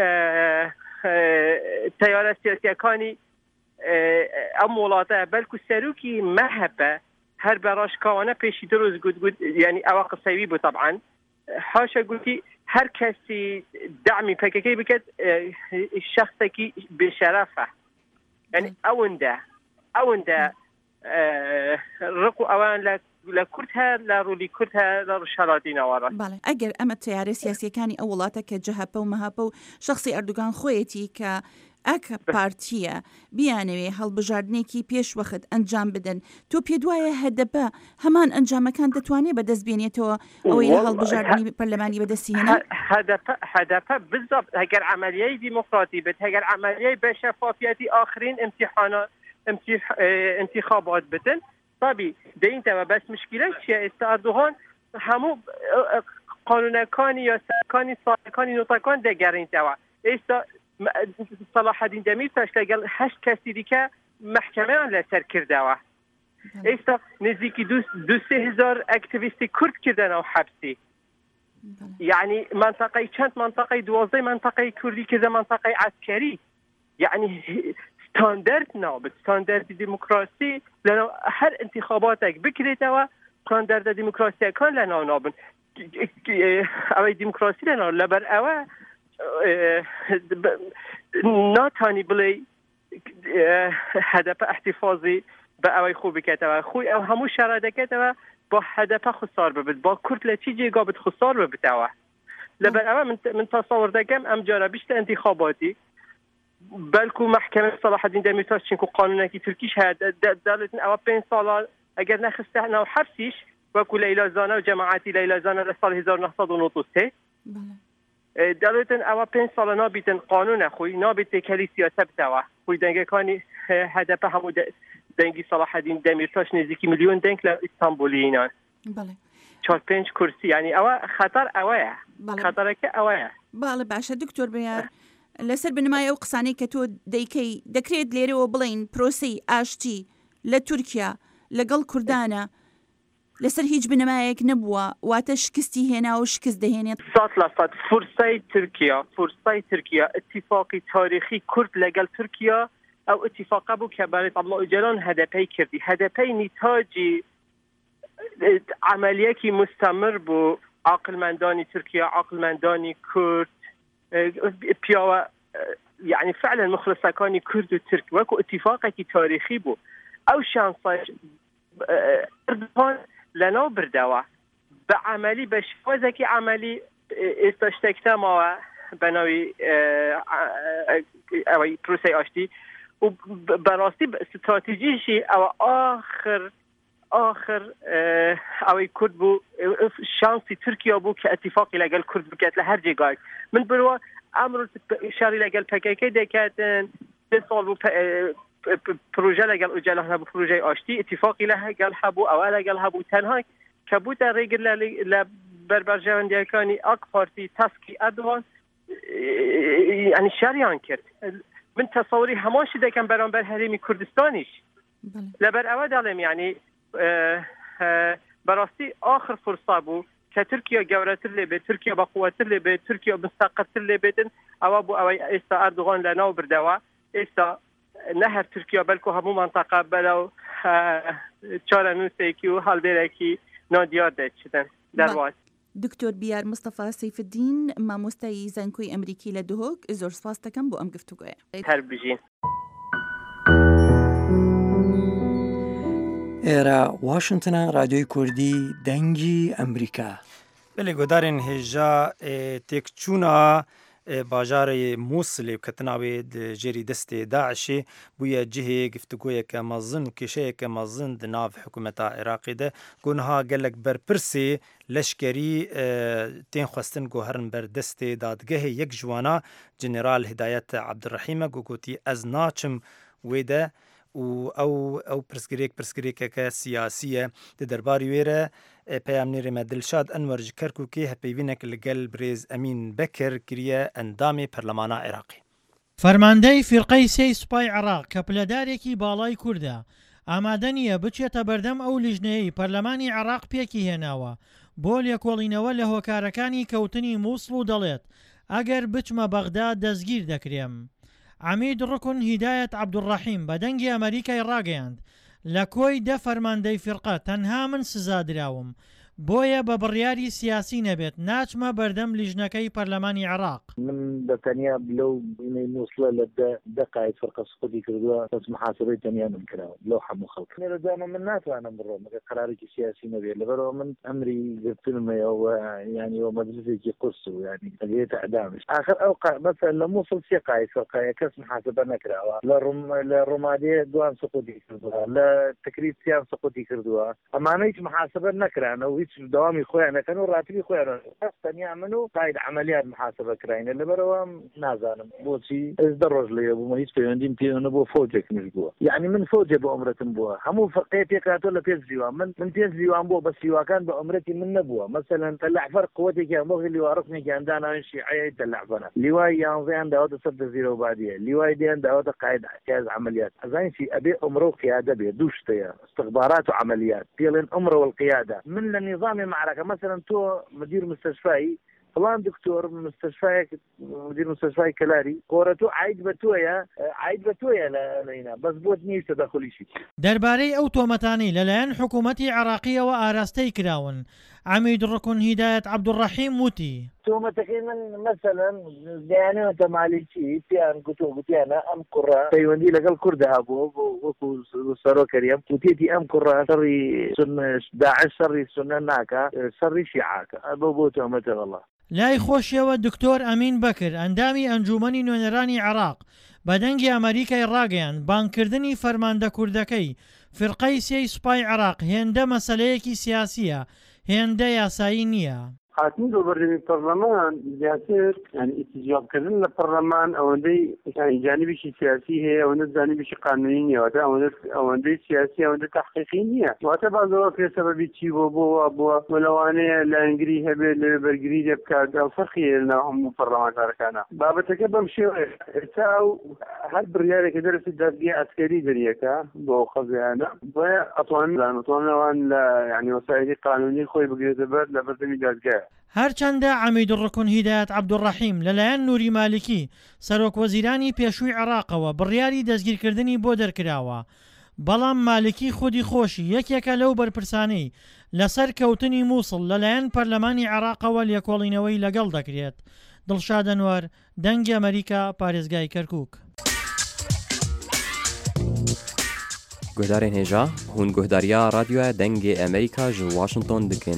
تیاره سیاسیکانی ام ولاته بلکو سروکی محبه هر براش کانه پیشی دو روز گود گود یعنی اواقع سیوی بود طبعا حاشا گوتی هر کسی دعمی پککی بکد شخصی که بشرفه یعنی اونده اونده رقو اوان لکردها لرولی کردها لرشالاتی نوارا بله اگر اما تیاره سیاسیکانی ئەو وڵاتە کە جەهەپە و مەهاپە و شخصی ئەردوگان خۆیەتی کە ئەکە پارتیە بیانەوێ هەڵبژاردنێکی پێش وەخت ئەنجام بدەن تۆ پێ دوایە هەدەپە هەمان ئەنجامەکان دەتوانێت بەدەست بێنێتەوە ئەوەی لە هەڵبژاردننی پەرلەمانی بەدەستهێنا هەدەپە بالضبط هەگەر عملیای دیموکراتی بێت هەگەر عملیای بە شەفافیەتی آخرین امتحانات انتخابات بتن طبی دینتەوە بەس مشکلە چیە ئێستا ئەردوغان هەموو قانونەکانی یا سەرکانی ساڵەکانی نوتەکان دەگەڕێنەوە ئێستا صلاح الدین دەمیرتاش لەگەڵ هەشت کەسی دیکە محکەمەیان لەسەر کردەوە ئێستا نزیکی دو سێ هزار ئەکتیڤیستی کورد کردنەوە حەبسی یعنی منطقەی چەند منطقەی دوازدەی منطقەی کوردی کردە منطقەی عسکەری یعنی ستاندرد نابد ستاندرد دیموکراسی لەناو هەر انتخاباتێک بکرێتەوە ستاندرد دیموکراسیەکان لەناو نابن ئەوەی دیموکراسی لەناو لەبەر ئەوە ناتانی بڵێ هەدەپە احتیفازی بە ئەوەی خوو بکەتەوە خۆی ئەو هەموو شەڕە دەکەتەوە بۆ هەدەپە خسار ببێت با کورد لە چی جێگا بت خسار ببێتەوە لەبەر ئەوە من تەسەوڕ دەکەم ئەم جارە بیشتە انتخاباتی بەلکو محکمە صلاح الدین دەمیرتاش چونکو قانونێکی تورکیش هەیە دەڵێتن ئەوە پێنج ساڵە ئەگەر نەخستە ناو حەبسیش وەکو لەیلا زانە و جەماعەتی لەیلا زانە لە ساڵ هزار و نەسەد و نۆ و سێ دەڵێتن ئەوە پێنج ساڵە نابیتن قانونە خۆی نابێت تێکەلی سیاسە بتەوە خۆی دەنگەکانی هەدەپە هەموو دەنگی صلاح الدین دەمیرتاش نزیکی میلیۆن دەنگ لە ئیستانبولیینان چهار پێنج کورسی یعنی ئەوە خەتەر ئەوەیە خەتەرەکە ئەوەیە باڵە باشە دکتۆر بەیار لەسەر بنمای ئەو قسانەی کە تۆ دەیکەی دەکرێت لێرەوە بڵین پرۆسەی ئاشتی لە تورکیا لەگەڵ کوردانە لەسەر هیچ بنەمایەک نەبووە واتە شکستی هێنا و شکست دەهێنێت سات لە سات فورسای تورکیا فورسای تورکیا اتفاقی تاریخی کورد لەگەڵ تورکیا ئەو اتفاقە بوو کە بەڕێز عەبدوڵڵا ئۆجەلان هەدەپەی کردی هەدەپەی نیتاجی عملیەکی مستەمر بوو عاقلمەندانی تورکیا عاقلمەندانی کورد پیاوە یعنی فعلا مخلصەکانی کورد و تورک وەکو اتفاقێکی تاریخی بوو ئەو شانسەش ئەردوغان لەناو بردەوە بە عملی بە شێوەزێکی عملی ئێستا شتێکتەمەوە بەناوی ئەوەی پرۆسەی ئاشتی و بەڕاستی استراتیژیشی ئەوە ئاخر آخر ئەوەی کورد بوو شانسی تورکیا بوو کە ئەتیفاقی لەگەڵ کورد بکات لە هەر جێگایك من بڕوە ئەمڕۆ شاری لەگەڵ پەکەکەی دەکاتن سێ ساڵ بوو پروژە لەگەڵ ئۆجەلان هەبوو پروژەی ئاشتی ئتیفاقی لەگەڵ هەبوو ئەوە لەگەڵ هەبوو تەنها کە بووتە ڕێگر لە بەربەرژەوەندیەکانی ئاک پارتی تاسکی ئەردوغان ئەنی شاریان کرد من تەسەوری هەماشی دەکەم بەرامبەر هەرێمی کوردستانیش لەبەر ئەوە دەڵێم یعنی بەڕاستی آخر فرسا بوو کە تورکیا گەورەتر لێ بێت تورکیا بەقووەتر لێ بێت تورکیا مستەقلتر لێ بێتن ئەوە بوو ئەوەی ئێستا ئەردوغان لەناو بردەوە ئێستا نه هەر تورکیا بەلکو هەموو منطقە بەلەو چارەنووسێکی و هەڵدێرێکی نادیار دەچێتن دەرواز دکتۆر بیار مستەفا سەیفدین مامۆستای زانکۆی ئەمریکی لە دهۆک زۆر سپاس دەکەم بۆ ئەم گفتوگۆیە هەر بژین ئێرە واشنگتنە رادیۆی کوردی دەنگی ئەمریکا بەێ گۆدارên هێژا تێکچوونا باژارê Mosulê ketinavê di jêrî destê Daişê bûye cihê giftugûyeke mezin û kêşeyeke mezin di nav hikûmeta Iraqê de gonha gelek berpirsê leşkerî tên xwestin guherin ber destê dadgehê yek ji wana Jeneral Hidayet Abdurrehîm e gotî ez naçim wê de و ئەو ئەو پرسگرێک پرسگرێکەکە سیاسیە لە دەرباری وێرە پەیامنێرێمە دڵشاد ئەنوەر کەرکووکێ هەپەیوینێک لەگەل برێز ئەمین بەکر کریە ئەندامی پەرلەمانە عێراقی. فەرماندەی فیرقەی سێی سوپای عێراق کە پلەدارێکی باڵای کووردە ئامادە نییە بچێتە بەردەم ئەو لیژنەیەی پەرلەمانی عێراق پێکی هێناوە بۆ لێکۆڵینەوە لە هۆکارەکانی کەوتنی مووسڵ و دەڵێت ئەگەر بچمە بەغدا دەستگیر دەکرێم. عەمید ڕکن هیدایەت عەبدوڕەحیم بە دەنگی ئەمریکای ڕاگەیاند لە کۆی دە فەرماندەی فیرقە تەنها من سزادراوم بۆیە بە بڕیاری سیاسی نەبێت ناچمە بەردەم لیژنەکەی پەرلەمانی عێراق. من بەتەنیا لەو بینەی مووسڵە لە دەقایت فەرقە سقوطی کردووە بەس محاسبەی تەنیا من کراوە لەو هەموو خەڵک نێرەدامە من ناتوانم بڕۆم مەگە قەرارێکی سیاسی نەبێت لەبەرەوە من ئەمری گرتنمەوە ینی ئەو مەجلیسێکی قورس و ینی ئەگەیتە ئەدامش ئاخر ئەو مەسەل لە مووسڵ سێ قایت فەرقەیە کەس محاسبە نەکراوە لە ڕۆمادیە دوان سقوطی کردووە لە تکریت سیان سقوطی کردووە ئەمانە هیچ محاسبە نەکرانەوە هیچ داوامی خۆیانەکەن و ڕاتبی خۆیان تەنیا من و قاید عملیات محاسبە کراینە لەبەرەوە نازانم بۆچی ئەس دە ڕۆژ لێ بوومە هیچ پەیوەندیم پێ نەبووە فۆجێکنیش بووە یعنی من فۆجێ بە عمرەتم بووە هەموو فەرقەیە پێکاتۆ لە پێش لیوان من من پێش لیوان بووە بە سیواکان بە عمرەتی من نەبووە مەسەلەن تەلەعفەر قووەتێکیان بۆ لیوارڕکنێکیان داناوین شیعەیە تەلەعفەرە لیوای یانزەیان داوەتە سەر دەزیرە و بادیە لیوای دیان داوەتە قاید احتیاز عملیات ئەزانشی ئەبێ عمرە و قیادە بێ دوو شتەیە استخبارات و عملیات پێڵێن عمرە والقیادە من لە نظامی معركة مثلا تو مدير مستشفى فلان دكتور مستشفى مدير مستشفى كلاري قورتو عيد بتويا عيد بتويا لينا بس بوت نيش تدخلي شيء دربارەی ئەو تۆمەتانەی لەلایەن حکوومەتی عێراقیەوە ئاراستەی کراون عەمید ڕکن هیدایەت عەبدوڕەحیم وتی تۆمەتەکەی من مەسەلەن دەیانێتە مالیکی پیان گوتۆ گوتیانە ئەم کوڕە پەیوەندی لەگەڵ کوردها بوو بۆ وەکو سەرۆکەریەم وتێتی ئەم کوڕە شەڕی داعش شەڕی سونە ناکە شەڕی شیعاکە بۆ بۆ تۆمەتە وەڵڵا. لای خۆشیەوە دکتۆر ئەمین بەکر ئەندامی ئەنجومەنی نوێنەرانی عێراق بە دەنگی ئەمریکای ڕاگەیان بانکردنی فەرماندە کوردەکەی فیرقەی سێی سوپای عێراق هێندە مەسەلەیەکی سیاسیە هێندە یاسایی نییە. حاکمی دۆبەردەمی پەرلەمان زیاتر ینی ئیتیجابکردن لە پەرلەمان ئەوەندەی جانیبێکی سیاسی هەیە ئەوەندە جانیبێکی قانونی نییە واتە ئەوەندەی سیاسی ئەوەندە تەحقیقی نییە واتە بازەوە پێ سەبەبی چی بۆ بۆ بووە بۆ لەوانەیە لە ئەنگری هەبێت لە بەرگری لێ بکات ئەو فەرقیە لەناو هەموو پەرلەمانتارەکانە بابەتەکە بەم شێوەیە ئێستا ئەو هەر بڕیارێکە دەرسی دادگای عسکەری دەریەکە بۆ خەزیانە بۆیە ئەتوانن ئەتوانەوان لە ینی وەسایلی قانونی خۆی بگرێتە بەر لە بەردەمی دادگایە. هەرچەندە عەمید ڕکن هیدایەت عەبدوڕەحیم لەلایەن نووری مالیکی سەرۆک وەزیرانی پێشووی عێراقەوە بڕیاری دەستگیرکردنی بۆ دەرکراوە بەڵام مالیکی خودی خۆشی یەکێکە لەو بەرپرسانەی لەسەر کەوتنی مووسڵ لەلایەن پەرلەمانی عێراقەوە لێکۆڵینەوەی لەگەڵ دەکرێت. دڵشاد ئەنوەر دەنگی ئەمریکا پارێزگای کەرکووک. گۆدارên hêja hûn guhdariya radyoya dengê Amerîka ji Washington dikin.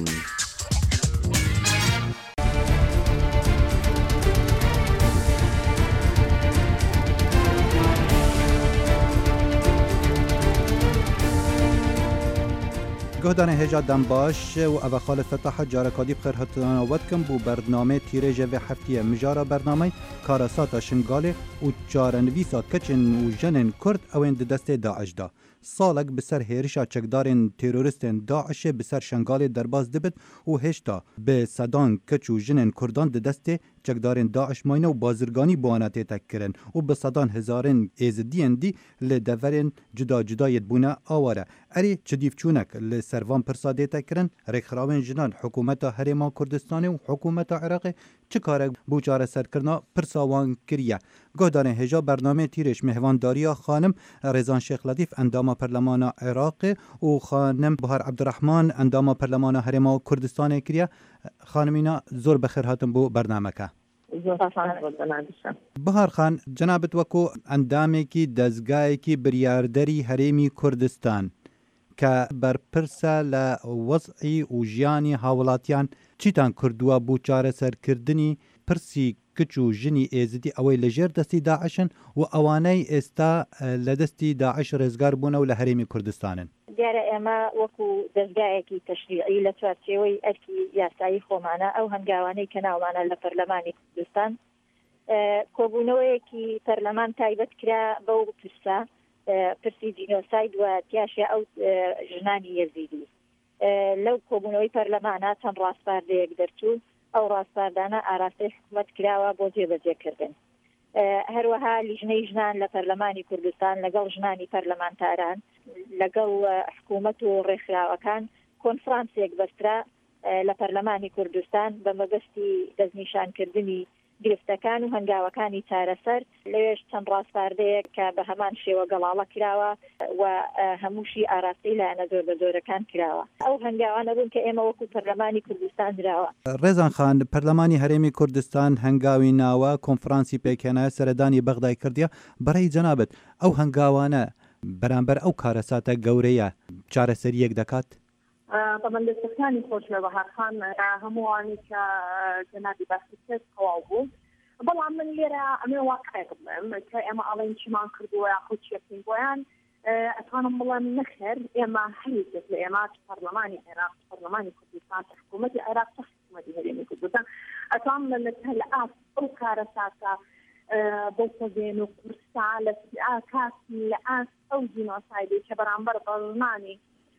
گهدان هجا دم باش و او خالد فتح جارکادی بخیر هتنا ودکم بو برنامه تیرژ و هفتیه مجارا برنامه کارسات شنگاله و جارنویسا کچن و جنن کرد اوین دست داعش دا سالک بسر هیرشا چکدارن تروریستن داعش بسر شنگال درباز دبد و هشتا به صدان کچ و جنن کردان دست چکدارن داعش ماینه و بازرگانی بوانات تکرن و به صدان هزارن ازدین دی لدورن جدا جدایت بونه آواره اری چدیف چونک لسروان پرساده تکرن رخراون جنان حکومت هرما کردستان و حکومت عراق چه کارک بوچاره سرکرنا پرساوان کریه گهدان هجا برنامه تیرش مهوانداریا خانم رضان شیخ لطیف اندام پرلمان عراق و خانم بهار عبدالرحمن اندام پرلمان هرما کردستان کریه خانمینا زور بخیر هاتم بو برنامه که بهار خان جنابت وکو اندامی کی دزگاهی کی بریاردری هرمی کردستان که برپرسه لوضعی و جیانی هاولاتیان چیتان کردوا بو چاره سرکردنی پرسی کچو جنی ایزدی اوی لجر دستی داعشن و اوانای استا لدستی داعش رزگار بونه و لحرمی کردستانن دیارە ئێمە وەکو دەستگایەکی تەشریعی لە چوارچێوەی ئەرکی یاسایی خۆمانە ئەو هەنگاوانەی کە ناومانە لە پەرلەمانی کوردستان کۆبوونەوەیەکی پەرلەمان تایبەت کرا بەو پرسە پرسی جینۆساید و تیاشە ئەو ژنانی یەزیدی لەو کۆبوونەوەی پەرلەمانە چەند ڕاستپاردەیەک دەرچوو ئەو ڕاستپاردانە ئاراستەی حکوومەت کراوە بۆ جێبەجێکردن هەروەها لیژنەی ژنان لە پەرلەمانی کوردستان لەگەڵ ژنانی پەرلەمانتاران لەگەڵ حکوومەت و ڕێکخراوەکان کۆنفرانسێک بەسترا لە پەرلەمانی کوردستان بە مەبەستی دەستنیشانکردنی گرفتەکان و هەنگاوەکانی چارەسەر لەوێش چەند ڕاستپاردەیەک کە بە هەمان شێوە گەڵاڵە کراوە و هەمووشی ئاراستی لایەنە زۆر بە زۆرەکان کراوە ئەو هەنگاوانە بوون کە ئێمە وەکو پەرلەمانی کوردستان دراوە. ڕێزان خان پەرلەمانی هەرێمی کوردستان هەنگاوی ناوە کۆنفرانسی پێکهێنایە سەردانی بەغدای کردیە بەڕێی جەنابەت ئەو هەنگاوانە بەرامبەر ئەو کارەساتە گەورەیە چارەسەریەک دەکات؟ طبعا دەستەکانی خۆش لە بەهارخان هەمووانی کە جەنابی باسی کرد تەواو بوو بەڵام من لێرە ئەمێ واقعێک بڵێم کە ئێمە ئەڵێن چیمان کردووە خۆ چێکین بۆیان ئەتوانم بڵێم نەخێر ئێمە هەریەکێک لە ئێمە پەرلەمانی عێراق پەرلەمانی کوردستان حکوومەتی عێراق حکوومەتی هەرێمی کوردستان ئەتوان لە لە ئاس ئەو کارەساتە بۆ سەزێن و کورسا لە کاسی لە ئاس ئەو جینۆسایدی کە بەرامبەر بەژنانی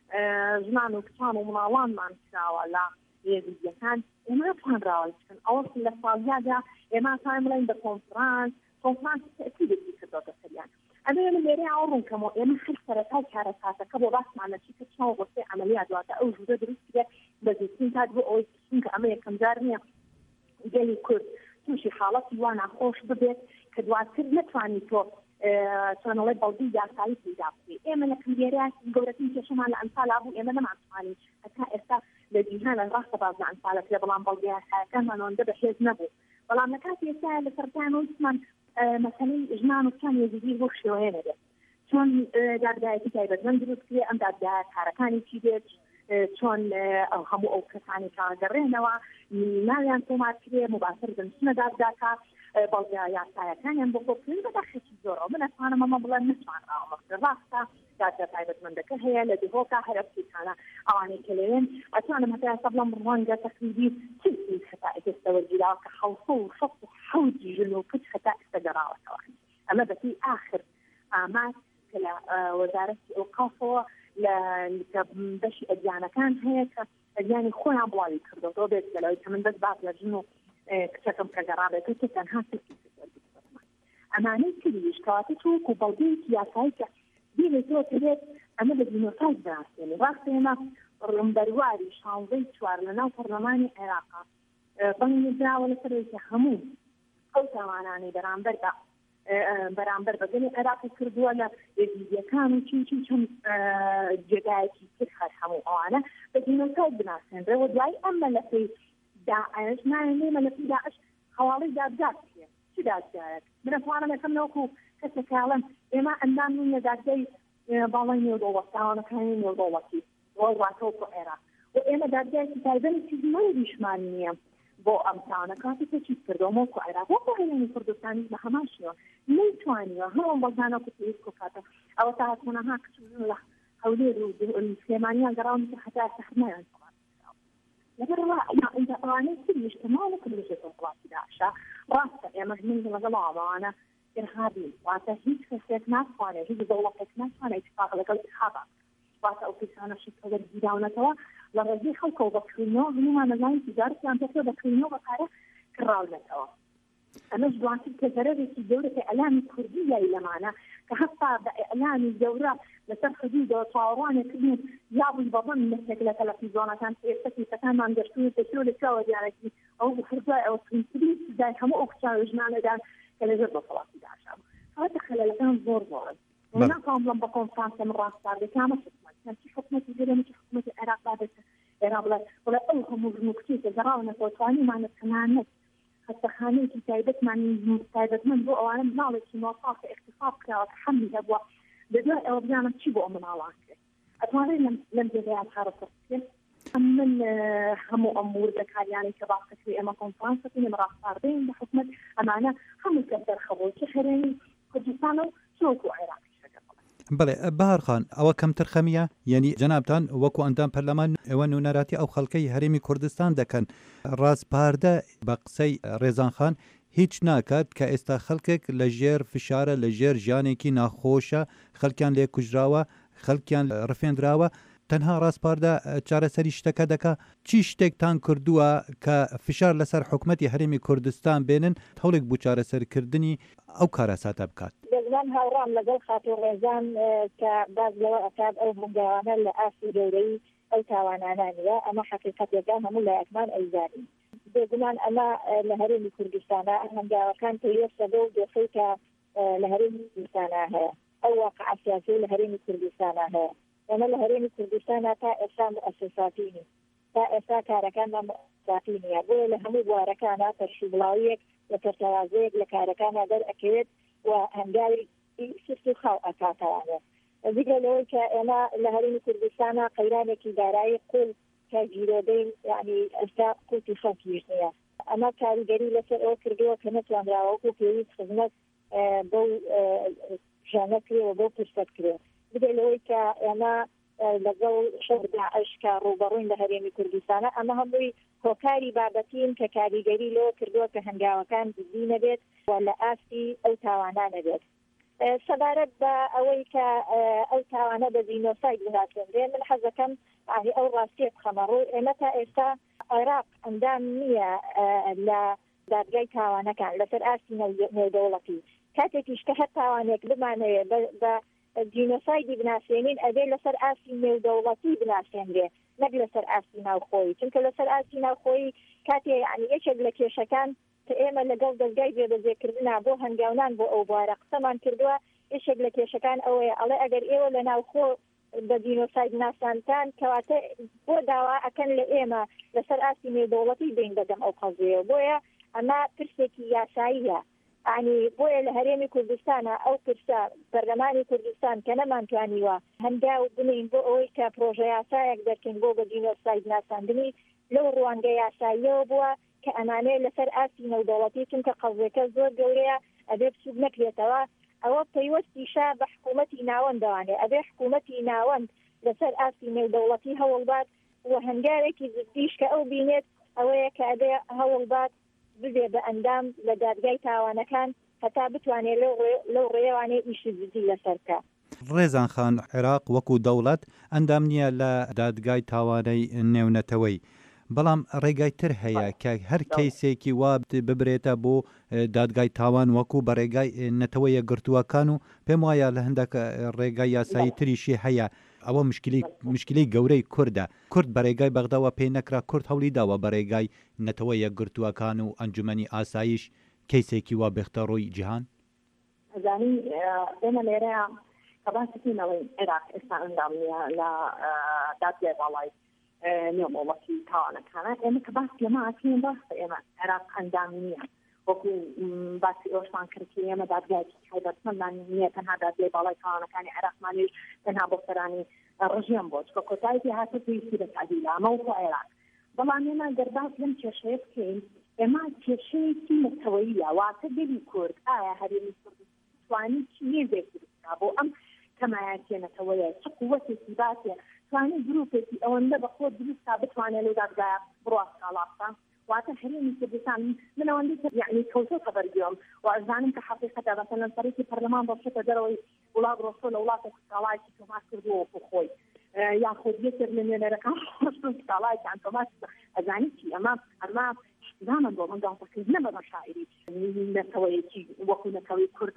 ژنان و کچان و مناڵانمان کراوە لە یەزیدیەکان ئێمە توانراوە بکەن ئەوە لە ساڵیادا ئێمە تایم بڵێن بە کۆنفرانس کۆنفرانس تەکیدێکی کردوتە سەریان ئەمە ئێمە لێرە ئەو ڕوونکەمەوە ئێمە هەر سەرەتای کارەساتەکە بۆ باسمان لە چی کە چاو بۆسێ عەمەلیات دواتە ئەو ژوورە دروست کرێت بە زیستین کات بۆ ئەوەی چونکە ئەمە یەکەم جار نییە گەلی کورد تووشی حاڵەتی وا ناخۆش ببێت کە دواتر نەتوانی تۆ چۆنەڵێ بەڵگی یاسایی پیدا بکەی ئێمە لە کەمێرەیە گەورەترین کێشەمان لە ئەمساڵا بوو ئێمە نەمانتوانین هەتا ئێستا لە جیهانە ڕاستە باز لە ئەمساڵە لە بەڵام بەڵگی یاسایەکانمانەوەندە بەهێز نەبوو بەڵام لە کاتی ئێستا لە سەرتانەوە وتمان مەسەلەی ژنان و کچان یەزیدی بۆ شێوەیە نەبێت چۆن دادگایەتی تایبەتمەند دروست کرێ ئەم دادگایە کارەکانی چی بێت چۆن هەموو ئەو کەسانی کارگەڕێنەوە ناویان تۆمار کرێ مباشر بنچنە دادگاکە بەڵگا یاسایەکانیان بۆ خۆکردن بەداخێکی زۆرەوە من ئەتوانم ئەمە بڵێم نتوانراوە ڕاستە دادگا تایبەتمەندەکە هەیە لە دهۆکە هەرە بچیکانە ئەوانەی کە لەوێن ئەتوانم هەتا ئێستا بڵێم ڕەنگە تەقریبی چی خەتا ئێستا وەرگیراوە کە حەوت و شەست و حەوت ژن و کچ خەتا ئێستا گەڕاوەتەوە ئەمە بەپێی ئاخر ئامار کە لە وەزارەتی ئەوقافەوە لە بەشی ئەدیانەکان هەیە کە ئەدیانی خۆیان بڵاوی کردەوە بێت لەلەوەی کە من دەست باز لە ژن و کچەکەم کە گەڕابێت کە تەنها ئەمانەی تریش کەواتە چۆک و بەڵگەیەکی یاسایی کە بێتەوە کەبێت ئەمە بە جینۆساید بناسیێنێ ڕاستە ئێمە ڕمبەرواری شانزەی چوار لە ناو پەرلەمانی عێراقا بەنگی دراوە لەسەرەوەی کە هەموو ئەو تاوانانەی بەرامبەر بە بەرامبەر بەگەلی عێراقی کردووە لە یەزیدیەکان و چین چین چۆن جێگایەکی تر هەر هەموو ئەوانە بە جینۆساید بناسیێنرێەوە دوای ئەم مەلەفەی داعش نایێنێ مەلەفی داعش هەواڵەی دادگا بکرێ چی دادگایەک من ئەتوانم یەکەم نەوەکو کەسێکاڵم ئێمە ئەندام نینە دادگای باڵای نێودەوڵەتاوانەکانی نێودەوڵەتی وڵاتەوە عێراق و ئێمە دادگایەکی تایبەتی چیزمەندیشمان نییە بۆ ئەم تاوانە کاتێکە چیت کردەوە وەکو عێراق وەکو هەرێمی کوردستانی بە هەمان شێوە نەیتوانیوە هەموو بەڵگانە کوتیت کۆکاتە ئەوە تا هاتوونەها کچوون لە هەولێر و سلێمانیان گەڕاون کە هەتا سەحنەیان لەبەر ئەوانەی تریش تەماوە کردوێتە وڵاتی داعشە ڕاستە ئێمە من لەگەڵ ئەوانە ئرهابین واتە هیچ کەسێک ناتوانێت هیچ دەوڵەتێک ناتوانێت اتفاق لەگەڵ ئرهابە واتە ئەو کەسانەشی کە وەرگیراونەتەوە لە ڕێگەی خەڵکەوە بەکردنەوە هەمومان نەزانین تجارەتیان پێکرێ بەکردنەوە بەکارە کراونەتەوە ئەمەش دواتر کە زەرەرێکی گەورەکە ئەلامی کوردی یای لەمانە کە هەستا بە ئەلامی گەورە لەسەر حدودەوە چاوەڕوانێکردن یابووی بەڵام مەسێک لە تەلەڤیزۆنەکان ئێستا کیسەکانمان گەشتووە تەشیرۆ لە چاوە دیارەکی ئەو هەردوای ئەوە تونترین سزای هەموو ئەو کچاوە ژنانەدان کە لەژێر بە وڵاتی داعشا بوو هەواتە خەلەلەکان زۆر زۆرن ناتوانم بڵێم بە کۆنفرانسە من ڕاستپاردەکانە حکومەت چی حکومەتی هەرێمی چی حکومەتی عێراق بابێتە عێراق بڵێ بڵێ ئەو هەموو ژن و کچی کە گەڕاونەتەوە توانیمانە تەنانەت خەستەخانەیەکی تایبەتمان تایبەتمەند بۆ ئەوانە مناڵێکی نۆساڵ کە اختفاف کراوە کە حەملی هەبووە لەدوای ئەوە بزانم چی بۆ ئەو مناڵان کرد ئەتوانێت لەم جێگەیان چارەسەر بکرێت من هەموو ئەم وردەکاریانەی کە باسەکەی ئێمە کۆنفرانسەکەین ئێمە ڕاستپاردەین بە حکومەت ئەمانە هەموو کەس دەرخەبەوە چه هەرێمی کوردستان و چۆک و عێراق بەڵێ بەهارخان ئەوە کەمتر خەمیە یعنی جەنابتان وەکو ئەندام پەرلەمان ئێوە نونەراتی ئەو خەڵکەی هەرێمی کوردستان دەکەن ڕاستپاردە بە قسەی ڕێزان خان هیچ ناکات کە ئێستا خەڵکێک لە ژێر فشارە لە ژێر ژانێکی ناخۆشە خەڵکیان لێ کوژراوە خەڵکیان ڕفێنراوە تەنها ڕاستپاردا چارەسەری شتەکە دەکا چی شتێکتان کردووە کە فشار لەسەر حکوومەتی هەرێمی کوردستان بێنن هەوڵێک بوو چارەسەرکردنی ئەو کارەساتە بکات دەزمان هاوڕام لەگەڵ خاتۆ ڕێزان کە باز لەوە ئەکات ئەو هەنگاوانە لە ئاسی گەورەی ئەو تاوانانانیە ئەمە حقیقەتێکان هەموو لایەکمان ئەیزانی بێگومان ئەمە لە هەرێمی کوردستانە هەنگاوەکان پێویستە بۆ دۆخەی کە لە هەرێمی کوردستانە هەیە ئەو واقع سیاسی لە هەرێمی کوردستانە هەیە ئەمە لە هەرێمی کوردستانە تا ئێستا مؤسساتی نی تا ئێستا کارەکانمان مؤسساتی نییە بۆیە لە هەموو بوارەکانە پەرشیبڵاویەک لە پەرتەوازەیەک لە کارەکانە دەرئەکەوێت و هەنگاوی سست و خاو ئەکاتەوانێ دیگە لەوەی کە ئێمە لە هەرێمی کوردستانە قەیرانێکی دارایی قوڵ کە گیرۆدەی یعنی ئێستا قوتی خەڵکیژنیە ئەمە کاریگەری لەسەر ئەوە کردووە کە نەتوانراوەکو پێویست خزمەت بەو ژانە کرێەوە بۆ پرسەت کرێ بدە لەوەی کە ئێمە لەگەڵ شەڕ داعش کە ڕوبەڕووین لە هەرێمی کوردستانە ئەمە هەمووی هۆکاری بابەتین کە کاریگەری لەوە کردووە کە هەنگاوەکان جدی نەبێت و لە ئاستی ئەو تاوانانە بێت سەبارەت بە ئەوەی کە ئەو تاوانە بە جینۆساید بناسێنرێ من حەزەکەم ئەو ڕاستیە بخەمەڕوو ئێمە تا ئێستا عێراق ئەندام نییە لە دادگای تاوانەکان لەسەر ئاستی نێودەوڵەتی کاتێکیش کە هەر تاوانێک بمانەوێ بە جینۆسایدی بناسێنین ئەبێ لەسەر ئاستی نێودەوڵەتی بناسێنرێ نەک لەسەر ئاستی ناوخۆیی چونکە لەسەر ئاستی ناوخۆیی کاتێ یعنی یەکێک لە کێشەکان ئێمە لەگەڵ دەستگای بێبەجێکردنا بۆ هەنگاونان بۆ ئەو بوارە قسەمان کردووە یەکێک لە کێشەکان ئەوەیە ئەڵێ ئەگەر ئێوە لە ناوخۆ بە جینۆساید ناسانتان کەواتە بۆ داوا ئەکەن لە ئێمە لەسەر ئاستی نێودەوڵەتی بین دەدەم ئەو قەزەیە بۆیە ئەمە پرسێکی یاساییە ینی بۆیە لە هەرێمی کوردستانە ئەو پرسە بەرلەمانی کوردستان کە نەمانتوانیوە هەنگاو بنین بۆ ئەوەی کە پرۆژە یاسایەک دەرکەین بۆ بە جینۆساید ناساندنی لەو ڕوانگە یاساییەوە بووە کە ئەمانەیە لەسەر ئاستی نێودەوڵەتی چونکە قەزەکە زۆر گەورەیە ئەبێ بسوود نەکرێتەوە ئەوە پەیوەستیشا بە حکوومەتی ناوەندەوانێ ئەبێ حکوومەتی ناوەند لەسەر ئاستی نێودەوڵەتی هەوڵبات و هەنگارێکی زدیش کە ئەو بینێت ئەوەیە کە ئەبێ هەوڵبات بزێ بە ئەندام لە دادگای تاوانەکان هەتا بتوانێت لەو ڕێوانێ ئیشی جدی لەسەرکە ڕێزان خان عێراق وەکو دەوڵەت ئەندام نییە لە دادگای تاوانەی نێونەتەوەی بەڵام ڕێگای تر هەیە کە هەر کەیسێکی وا ببرێتە بۆ دادگای تاوان وەکو بە ڕێگای نەتەوەیە گرتووەکان و پێم وایە لە هەندێک ڕێگای یاسایی تریشی هەیە ئەوە مشکلی گەورەی کووردە کورد بە ڕێگای بەغداوە پێی نەکرا کورد هەوڵی داوە بە ڕێگای نەتەوەیە گرتووەکان و ئەنجومەنی ئاسایش کەیسێکی وا بێختە ڕۆی جیهان ئەزانی ئێمە لێرەیە کە باسەکەینەوەی عێراق ئێستا ئەندام نیە لە دادگای باڵای نێودەوڵەتی تاوانەکانە ئێمە کە باس لەمە ئەکەین باسە ئێمە عێراق ئەندام نییە وەکو باسی ئەوشمان کردی ئێمە دادگایکی تایبەتمەندمان نییە تەنها دادگای باڵای تاوانەکانی عێراقمانیش تەنها بۆ سەرانی ڕژیم بۆ چکە کۆتاییەتی هاتە پێویستی بە تعدیلە ئەمە وەکو عێراق بەڵام ئێمە دەرباس لەم کێشەیە بکەین ئێمە کێشەیەکی نەتەوەییە واتە دلی کورد ئایا هەرێمی کوردستان توانی چیێزێک دروستکا بۆ ئەم کەمایەتیە نەتەوەیە چ قووەتێکی باسێ توانی گروپێکی ئەوەندە بەخۆ دروستکا بتوانێت لەو دادگایە بڕات کاڵاقتا واتە هەرێمی کوردستان من ئەوەندەی یعنی کەوتۆتە بەردیۆم و ئەزانم کە حەقیقەتە بەسەن سەرێکی پەرلەمان بەشێتە دەرەوەی وڵات ڕۆستۆ لە وڵاتێک ساڵایکی تۆماس کردووە بۆ خۆی یاخۆ یەکێک لە نوێنەرەکان ساڵایکیان تۆماس ئەزانی چی ئەمە ئەمە زانم بۆ منداڵەکردنە بە مەشاعری نەتەوەیەکی وەکو نەتەوەی کورد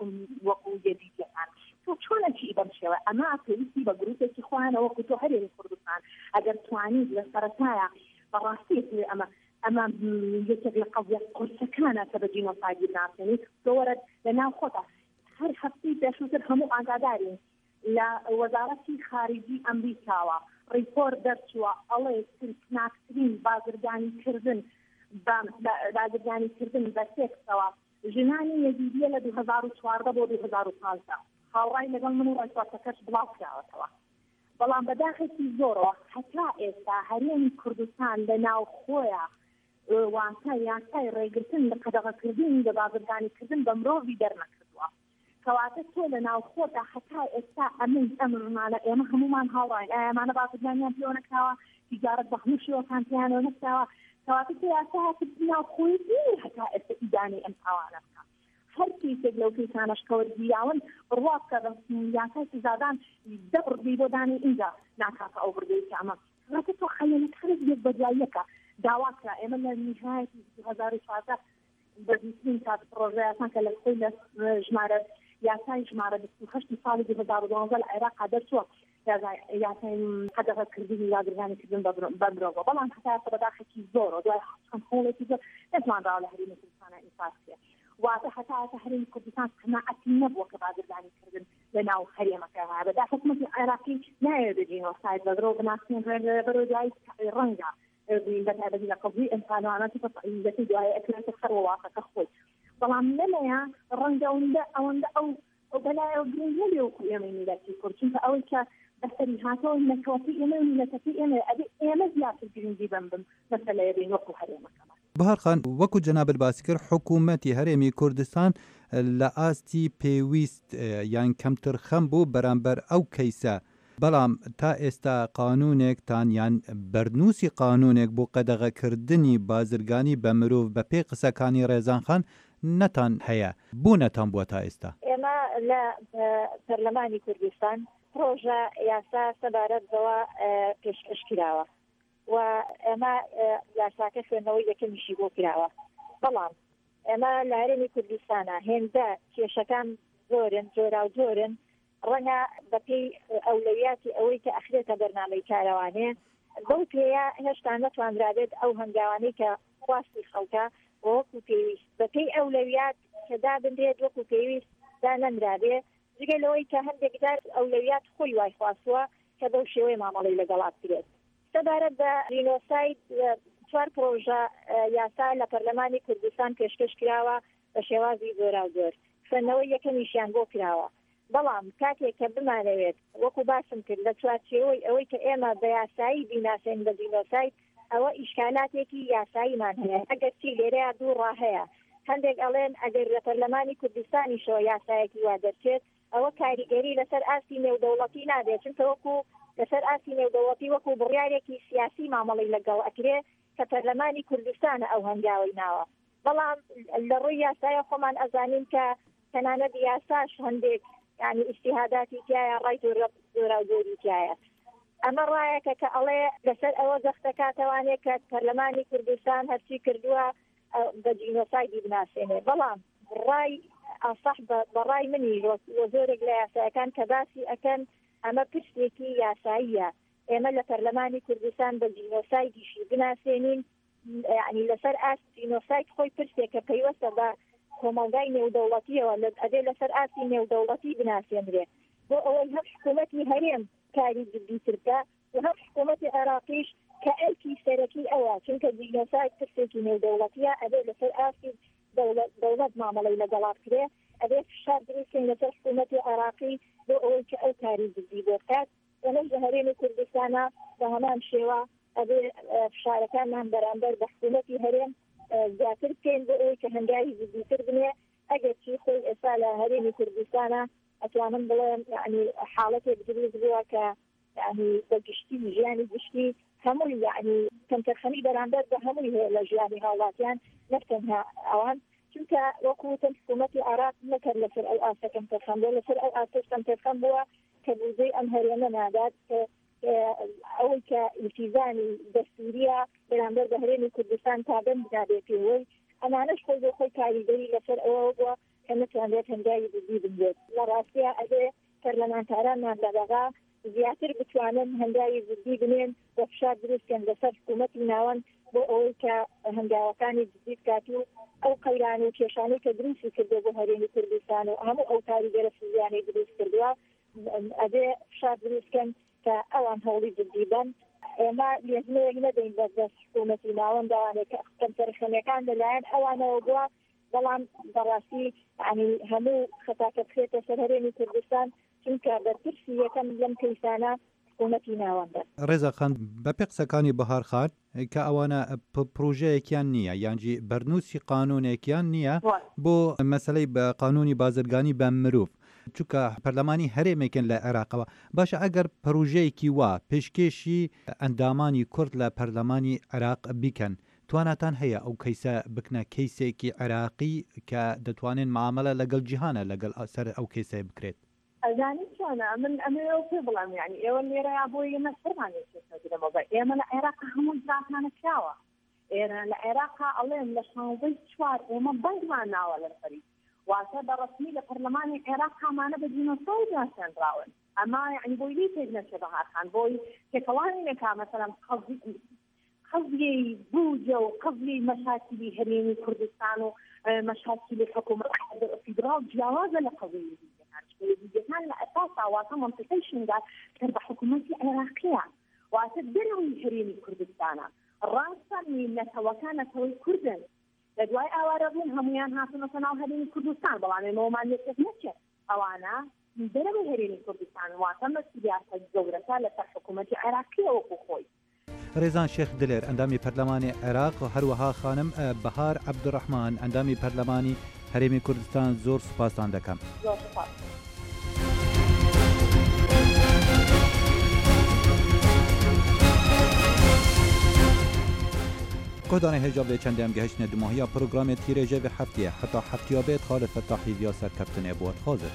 وەکو یەزیدیەکان تۆ چۆنەکی بەم شێوە ئەمە پێویستی بە گروپێکی خۆیانە وەکو تۆ هەرێمی کوردستان ئەگەر توانیت لە سەرەتایە بەڕاستی ئەمە ئەمە یەکێک لە قەزیە قورسەکانە کە بە جینۆسایدی بناسێنیت تۆ وەرە لە ناو خۆتە هەر هەفتەی پێشووتر هەموو ئاگادارین لە وەزارەتی خارجی ئەمریکاوە ڕیپۆرت دەرچووە ئەڵێ ترسناکترین بازرگانیکردن بازرگانیکردن بە سێکسەوە ژنانی یەزیدیە لە دوو هەزار و چواردە بۆ دوو هەزار و پانزدە هاوڕای لەگەڵ من و ڕایپۆرتەکەش بڵاو کراوەتەوە بەڵام بەداخێکی زۆرەوە هەتا ئێستا هەرێمی کوردستان لە ناو خۆیە وانتە یاسای ڕێگرتن لە قەدەغەکردن لە بازرگانیکردن بە مرۆڤی دەرنەکردووە کەواتە تۆ لە ناو خۆتا هەتا ئێستا ئەمن ئەمرمانە ئێمە هەمومان هاوڕاین ئەمانە بازرگانیان پێوە نەکراوە تیجارەت بە هەموو شێوەکان پێیانەوە نەکراوە کەواتە یاساکردنا خۆی هەتا ئێستا ئیدانەی ئەم تاوانە بکە هەر کەیسێک لەو کەیسانەشکەوە گیراون ڕوا بکە بە یاسای سزادان دە ڕدەی بۆ دانی اینجا ناکاتە ئەو بڕدەی ئەمە کەواتە تۆ خەیەنەکانت یەک بەجاییەکە داواکرا ئێمە لە نهایەتی دوو هەزار و چواردە بەزیترین کات پرۆژەیەکان کە لە خۆی لە ژمارە یاسای ژمارە بیست و هەشت ساڵی دوو هەزار و دوانزە لە عێراقا دەرچووە یاسای قەدەغەکردنی یادرگانیکردن بە مرۆڤ بەڵام هەتا بەداخێکی زۆر دوای چەند خۆڵێکی زۆر نەتوانراوە لە هەرێمی کوردستانە ئینفاس بکرێت واتە هەتا هەرێمی کوردستان قەناعەتی نەبووە کە بازرگانیکردن لە ناو هەرێمەکە هەیە بەدا حکومەتی عێراقی نایە بەجێنەوە سایت بەدرۆ بناسیێنرێن بەرەو دوای ڕەنگە بەتایبەتی لە قەبووی ئینسانانەتی بەتەعیزەتی دوای ئەکرێتە سەر وڵاتەکە خۆی بەڵام لەمەیە ڕەنگە ئەوەندە ئەوەندە ئەو ئەو بەلایەوە گرنگ نەبێ وەکو ئێمەی میلەتی کورد چونکە ئەوەی کە بەسەری هاتەوە نەکەوەتی ئێمە و میلەتەکەی ئێمە ئەبێ ئێمە زیاتر گرنگی بم بم مەسەلەیە بین وەکو هەرێمەکەمان بەهارخان وەکو جەنابەت باسی کرد حکوومەتی هەرێمی کوردستان لە ئاستی پێویست یان کەمتر خەم بوو بەرامبەر ئەو کەیسە بەڵام تا ئێستا قانونێکتان یان بەرنووسی قانونێک بۆ قەدەغەکردنی بازرگانی بە مرۆڤ بە پێی قسەکانی ڕێزانخان نەتان هەیە بوو نەتان بووە تا ئێستا ئێمە لە پەرلەمانی کوردستان پرۆژە یاسا سەبارەتەوە پێشکەشکراوە و ئێمە یاساکە خوێندنەوەی یەکەمیشی بۆ کراوە بەڵام ئێمە لە هەرێمی کوردستانە هێندە کێشەکان زۆرن جۆرا و جۆرن ڕەنگە بەپێی ئەولەویاتی ئەوەی کە ئەخرێتە بەرنامەی کاروانێ بەو پێەیە هێشتا نەتوانرابێت ئەو هەنگاوانەی کە خواستی خەڵکە وەکو پێویست بەپێی ئەولەویات کە دابدرێت وەکو پێویست دا نەمرابێ جگە لەوەی کە هەندێک جار ئەولەویات خۆی وای خواستووە کە بەو شێوەی مامەڵەی لەگەڵات بێت سەبارەت بە ژینۆساید چوار پرۆژە یاسا لە پەرلەمانی کوردستان پێشکەش کراوە بە شێوازی زۆرا زۆر خوێندنەوەی یەکەمیشیان بۆ کراوە بەڵام کاتێک کە بمانەوێت وەکو باسم کرد لە چوارچێوەی ئەوەی کە ئێمە بە یاسایی بیناسێن بە ژینۆساید ئەوە ئیشکالاتێکی یاساییمان هەیە ئەگەر چی لێرەیە دوو ڕاهەیە هەندێک ئەڵێن ئەگەر لە پەرلەمانی کوردستانی شۆ یاسایەکی وا دەرچێت ئەوە کاریگەری لەسەر ئاستی نێودەوڵەتی نابێت چونکە وەکو لەسەر ئاستی نێودەوڵەتی وەکو بڕیارێکی سیاسی مامەڵی لەگەڵ ئەکرێ کە پەرلەمانی کوردستانە ئەو هەنگاوی ناوە بەڵام لە ڕووی یاسایە خۆمان ئەزانین کە تەنانەت یاساش هەندێک یعنی ئیجتیهاداتی تایە ڕای زۆرا زۆری تایە ئەمە ڕایەکە کە ئەڵێ لەسەر ئەوە دەستەکاتەوانێت کە پەرلەمانی کوردستان هەرچی کردووە بە جینۆسایدی بناسێنێ بەڵام ڕای ئەصح بە ڕای منی وە زۆرێک لە یاسایەکان کە باسی ئەکەن ئەمە پرسێکی یاساییە ئێمە لە پەرلەمانی کوردستان بە جینۆسایدیشی بناسێنین یعنی لەسەر ئاست جینۆساید خۆی پرسێکە پەیوەستە بە کۆمەلگای نێودەوڵەتیەوە ئەدێ لەسەر ئاستی نێودەوڵەتی بناسێنرێ بۆ ئەوەی هەر حکوومەتی هەرێم کاری جدیتر بکە و هەر حکوومەتی عێراقیش کە ئەرکی سەرەکی ئەوە چونکە جینۆساید پرسێکی نێودەوڵەتیە ئەدێ لەسەر ئاستی دەوڵەت مامەڵەی لەگەڵا بکرێ ئەبێ فشار دروستکەین لەسەر حکوومەتی عێراقی بۆ ئەوەی کە ئەو کاری جدی بۆ بکات ئەمەش لە هەرێمی کوردستانە بە هەمان شێوە ئەبێ فشارەکانمان بەرامبەر بە حکوومەتی هەرێم زیاتر بکەین بۆ ئەوەی کە هەنگاوی جدیتر بنێ ئەگەر چی خۆی ئێستا لە هەرێمی کوردستانە ئەتوانم بڵێم یعنی حاڵەتێک دروست بووە کە یعنی بە گشتی ژیانی گشتی هەمووی یعنی کەمتەرخەمی بەرامبەر بە هەمووی هەیە لە ژیانی هاوڵاتیان نەتەنها ئەوان چونکە وەکوتم حکوومەتی عێراق نەکرد لەسەر ئەو ئاسە کەمتەرخەم بۆ لەسەر ئەو ئاسە کەمتەرخەم بووە کە بوزەی ئەم هەرێمە نادات کە ئەوەی کە ئیلتیزامی دەستوریە بەرامبەر بە هەرێمی کوردستان تابەند نابێت پێوەی ئەمانەش خۆی بۆ خۆی کاریگەری لەسەر ئەوە بووە کە نەتوانێت هەنگاوی جدی بنێت لە ڕاستیە ئەبێ پەرلەمانتارانمان لەدەغا زیاتر بتوانن هەنگاوی جدی بنێن بە فشار دروستکەن لەسەر حکوومەتی ناوەن بۆ ئەوەی کە هەنگاوەکانی جدی بکات و ئەو قەیران و کێشانەی کە دروستی کردو بۆ هەرێمی کوردستان و هەموو ئەو کاریگەرە سوزیانەی دروست کردووە ئەبێ فشار دروستکەن کە ئەوان هەوڵی جدی بن ئێمە لێزنەوەک نەدەین بە دەست حکوومەتی ناوەن داوانێت کە کەمتەرخەمیەکان لەلایەن ئەوانەوە بووە بەڵام بەڕاستی ینی هەموو خەتاکە بخێتە سەر هەرێمی کوردستان چونکە بەرپرسی یەکەم لەم کەیسانە حکوومەتی ناوەندە. ڕێزەخان بەپێ قسەکانی بەهارخان کە ئەوانە پرۆژەیەکیان نییە یانجی بەرنووسی قانونێکیان نییە بۆ مەسلەی بە قانونی بازرگانی بە مرۆڤ چونکە پەرلەمانی هەرێمێکن لە عێراقەوە باشە ئەگەر پرۆژەیەکی وا پێشکێشی ئەندامانی کورد لە پەرلەمانی عێراق بیکەن تواناتان هەیە ئەو کەیسە بکنە کەیسێکی عێراقی کە دەتوانین معاملە لەگەڵ جیهانە لەگەڵ سەر ئەو کەیسە بکرێت ئەزانی چۆنە من ئەمە پێ بڵام یعنی ئێوە لێرەیا بۆی ئێمە سەرمانێتەوە بە ئێمە لە عێراق هەموو جاکانە کراوە ئێرە لە عێراقا ئەڵێم لە شانزەی چوار ئێمە بەنگمان ناوە لە سەری واتە بەڕسمی لە پەرلەمانی عێراق هەمانە بە جینۆسۆی ناسێنراون ئەما یعنی بۆی لی پێک نەچێ بەهارخان بۆی تێکەڵانێکا مەسەلەن قضیه بوجه و قضیه مشاکلی هەرێمی کوردستان و مشاکلی حکومت فیدرال جیاوازە لە قضیه دیگەکان لە ئەساسا واتە منطقەیشندا کە بە حکوومەتی عێراقیە واتە دەرەوەی هەرێمی کوردستانە ڕاستە میلەتەوەکانەتەوەی کوردن لە دوای ئاوارە بوون هەمویان هاتونەتە ناو هەرێمی کوردستان بەڵام ئێمەوەمان لێکێک نەچێت ئەوانە دەرەوەی هەرێمی کوردستان واتە مەسئولیەتە گەورەتە لەسەر حکوومەتی عێراقیە وەکو خۆی. ڕێزان شێخ دلێر ئەندامی پەرلەمانی عێراق و هەروەها خانم بەهار عەبدوڕەحمان ئەندامی پەرلەمانی هەرێمی کوردستان زۆر سوپاسان دەکەم. زۆر سوپاس. گۆدانê hêja vê çendêm gihiştine dumahiya programê tîrêje vê heftiye heta heftiya bê Xalid Fettahî viya serkeftinê bû xazir.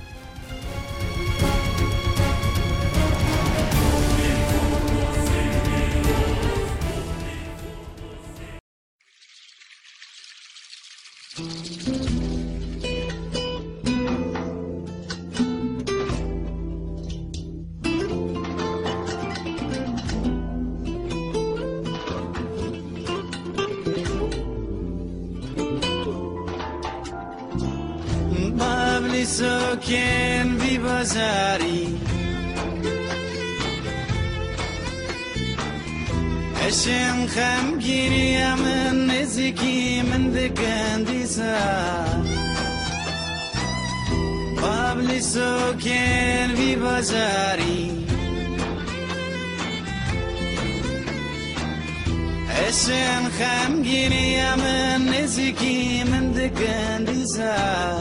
سۆکێن بی بەزاری ئەشم خەمگیریە من نزیکی من دەگەندیسە بابلی سۆکێن بی بەزاری ئەشم خەمگیریە من نزیکی من دەگەندیسە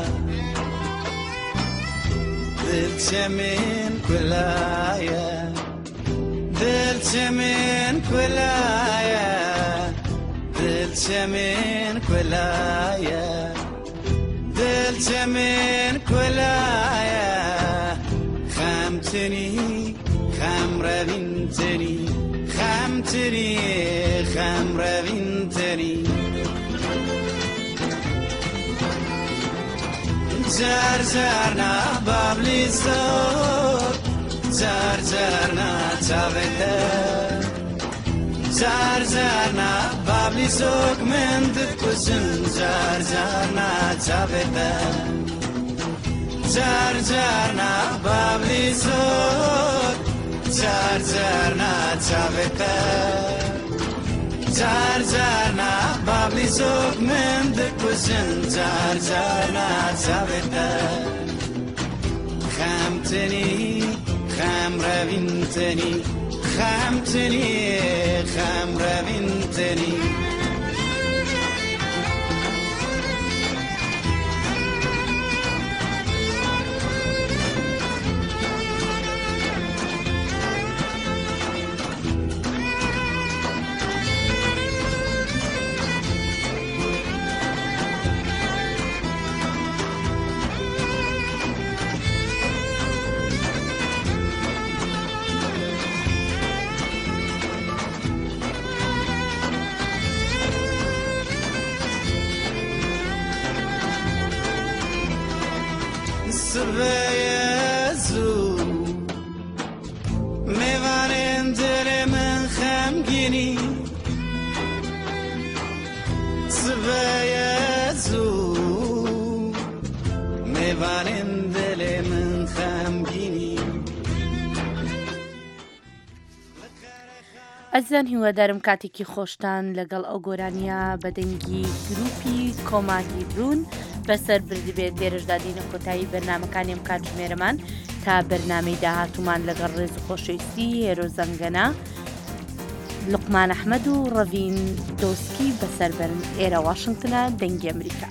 دلچه من کلایه دلچه من کلایه دلچه من کلایه دلچه من کلایه خمتنی خم روینتنی خمتنی خم روینتنی زار زارنا بابلی زور زار زارنا تابته زار زارنا بابلی زوک من دکوزن زار زارنا تابته زار زارنا بابلی زور زار زارنا تابته زار زارنا بابلی زوک من دکوزن زار زارنا تابته خمتنی خم روینتنی خمتنی خم روینتنی سبیزو میوانن دل من خمگینی سبیزو میوانن دل من خمگینی ئەزان هیوادارم کاتێکی خۆشتان لەگەڵ ئەو گۆرانیا بە دەنگی گروپی کۆماکی بروون بەسەر بردبێت لێرەشدا دینە کۆتایی بەرنامەکانیم کاتژمێرەمان تا بەرنامەی داهاتومان لەگەڵ ڕێز و خۆشەویستی هێرۆ زەنگەنە لوقمان ئەحمەد و ڕەڤین دۆسکی بەسەر بەرن ئێرە واشنگتنە دەنگی ئەمریکا.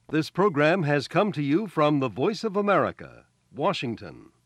This program has come to you from the Voice of America, Washington.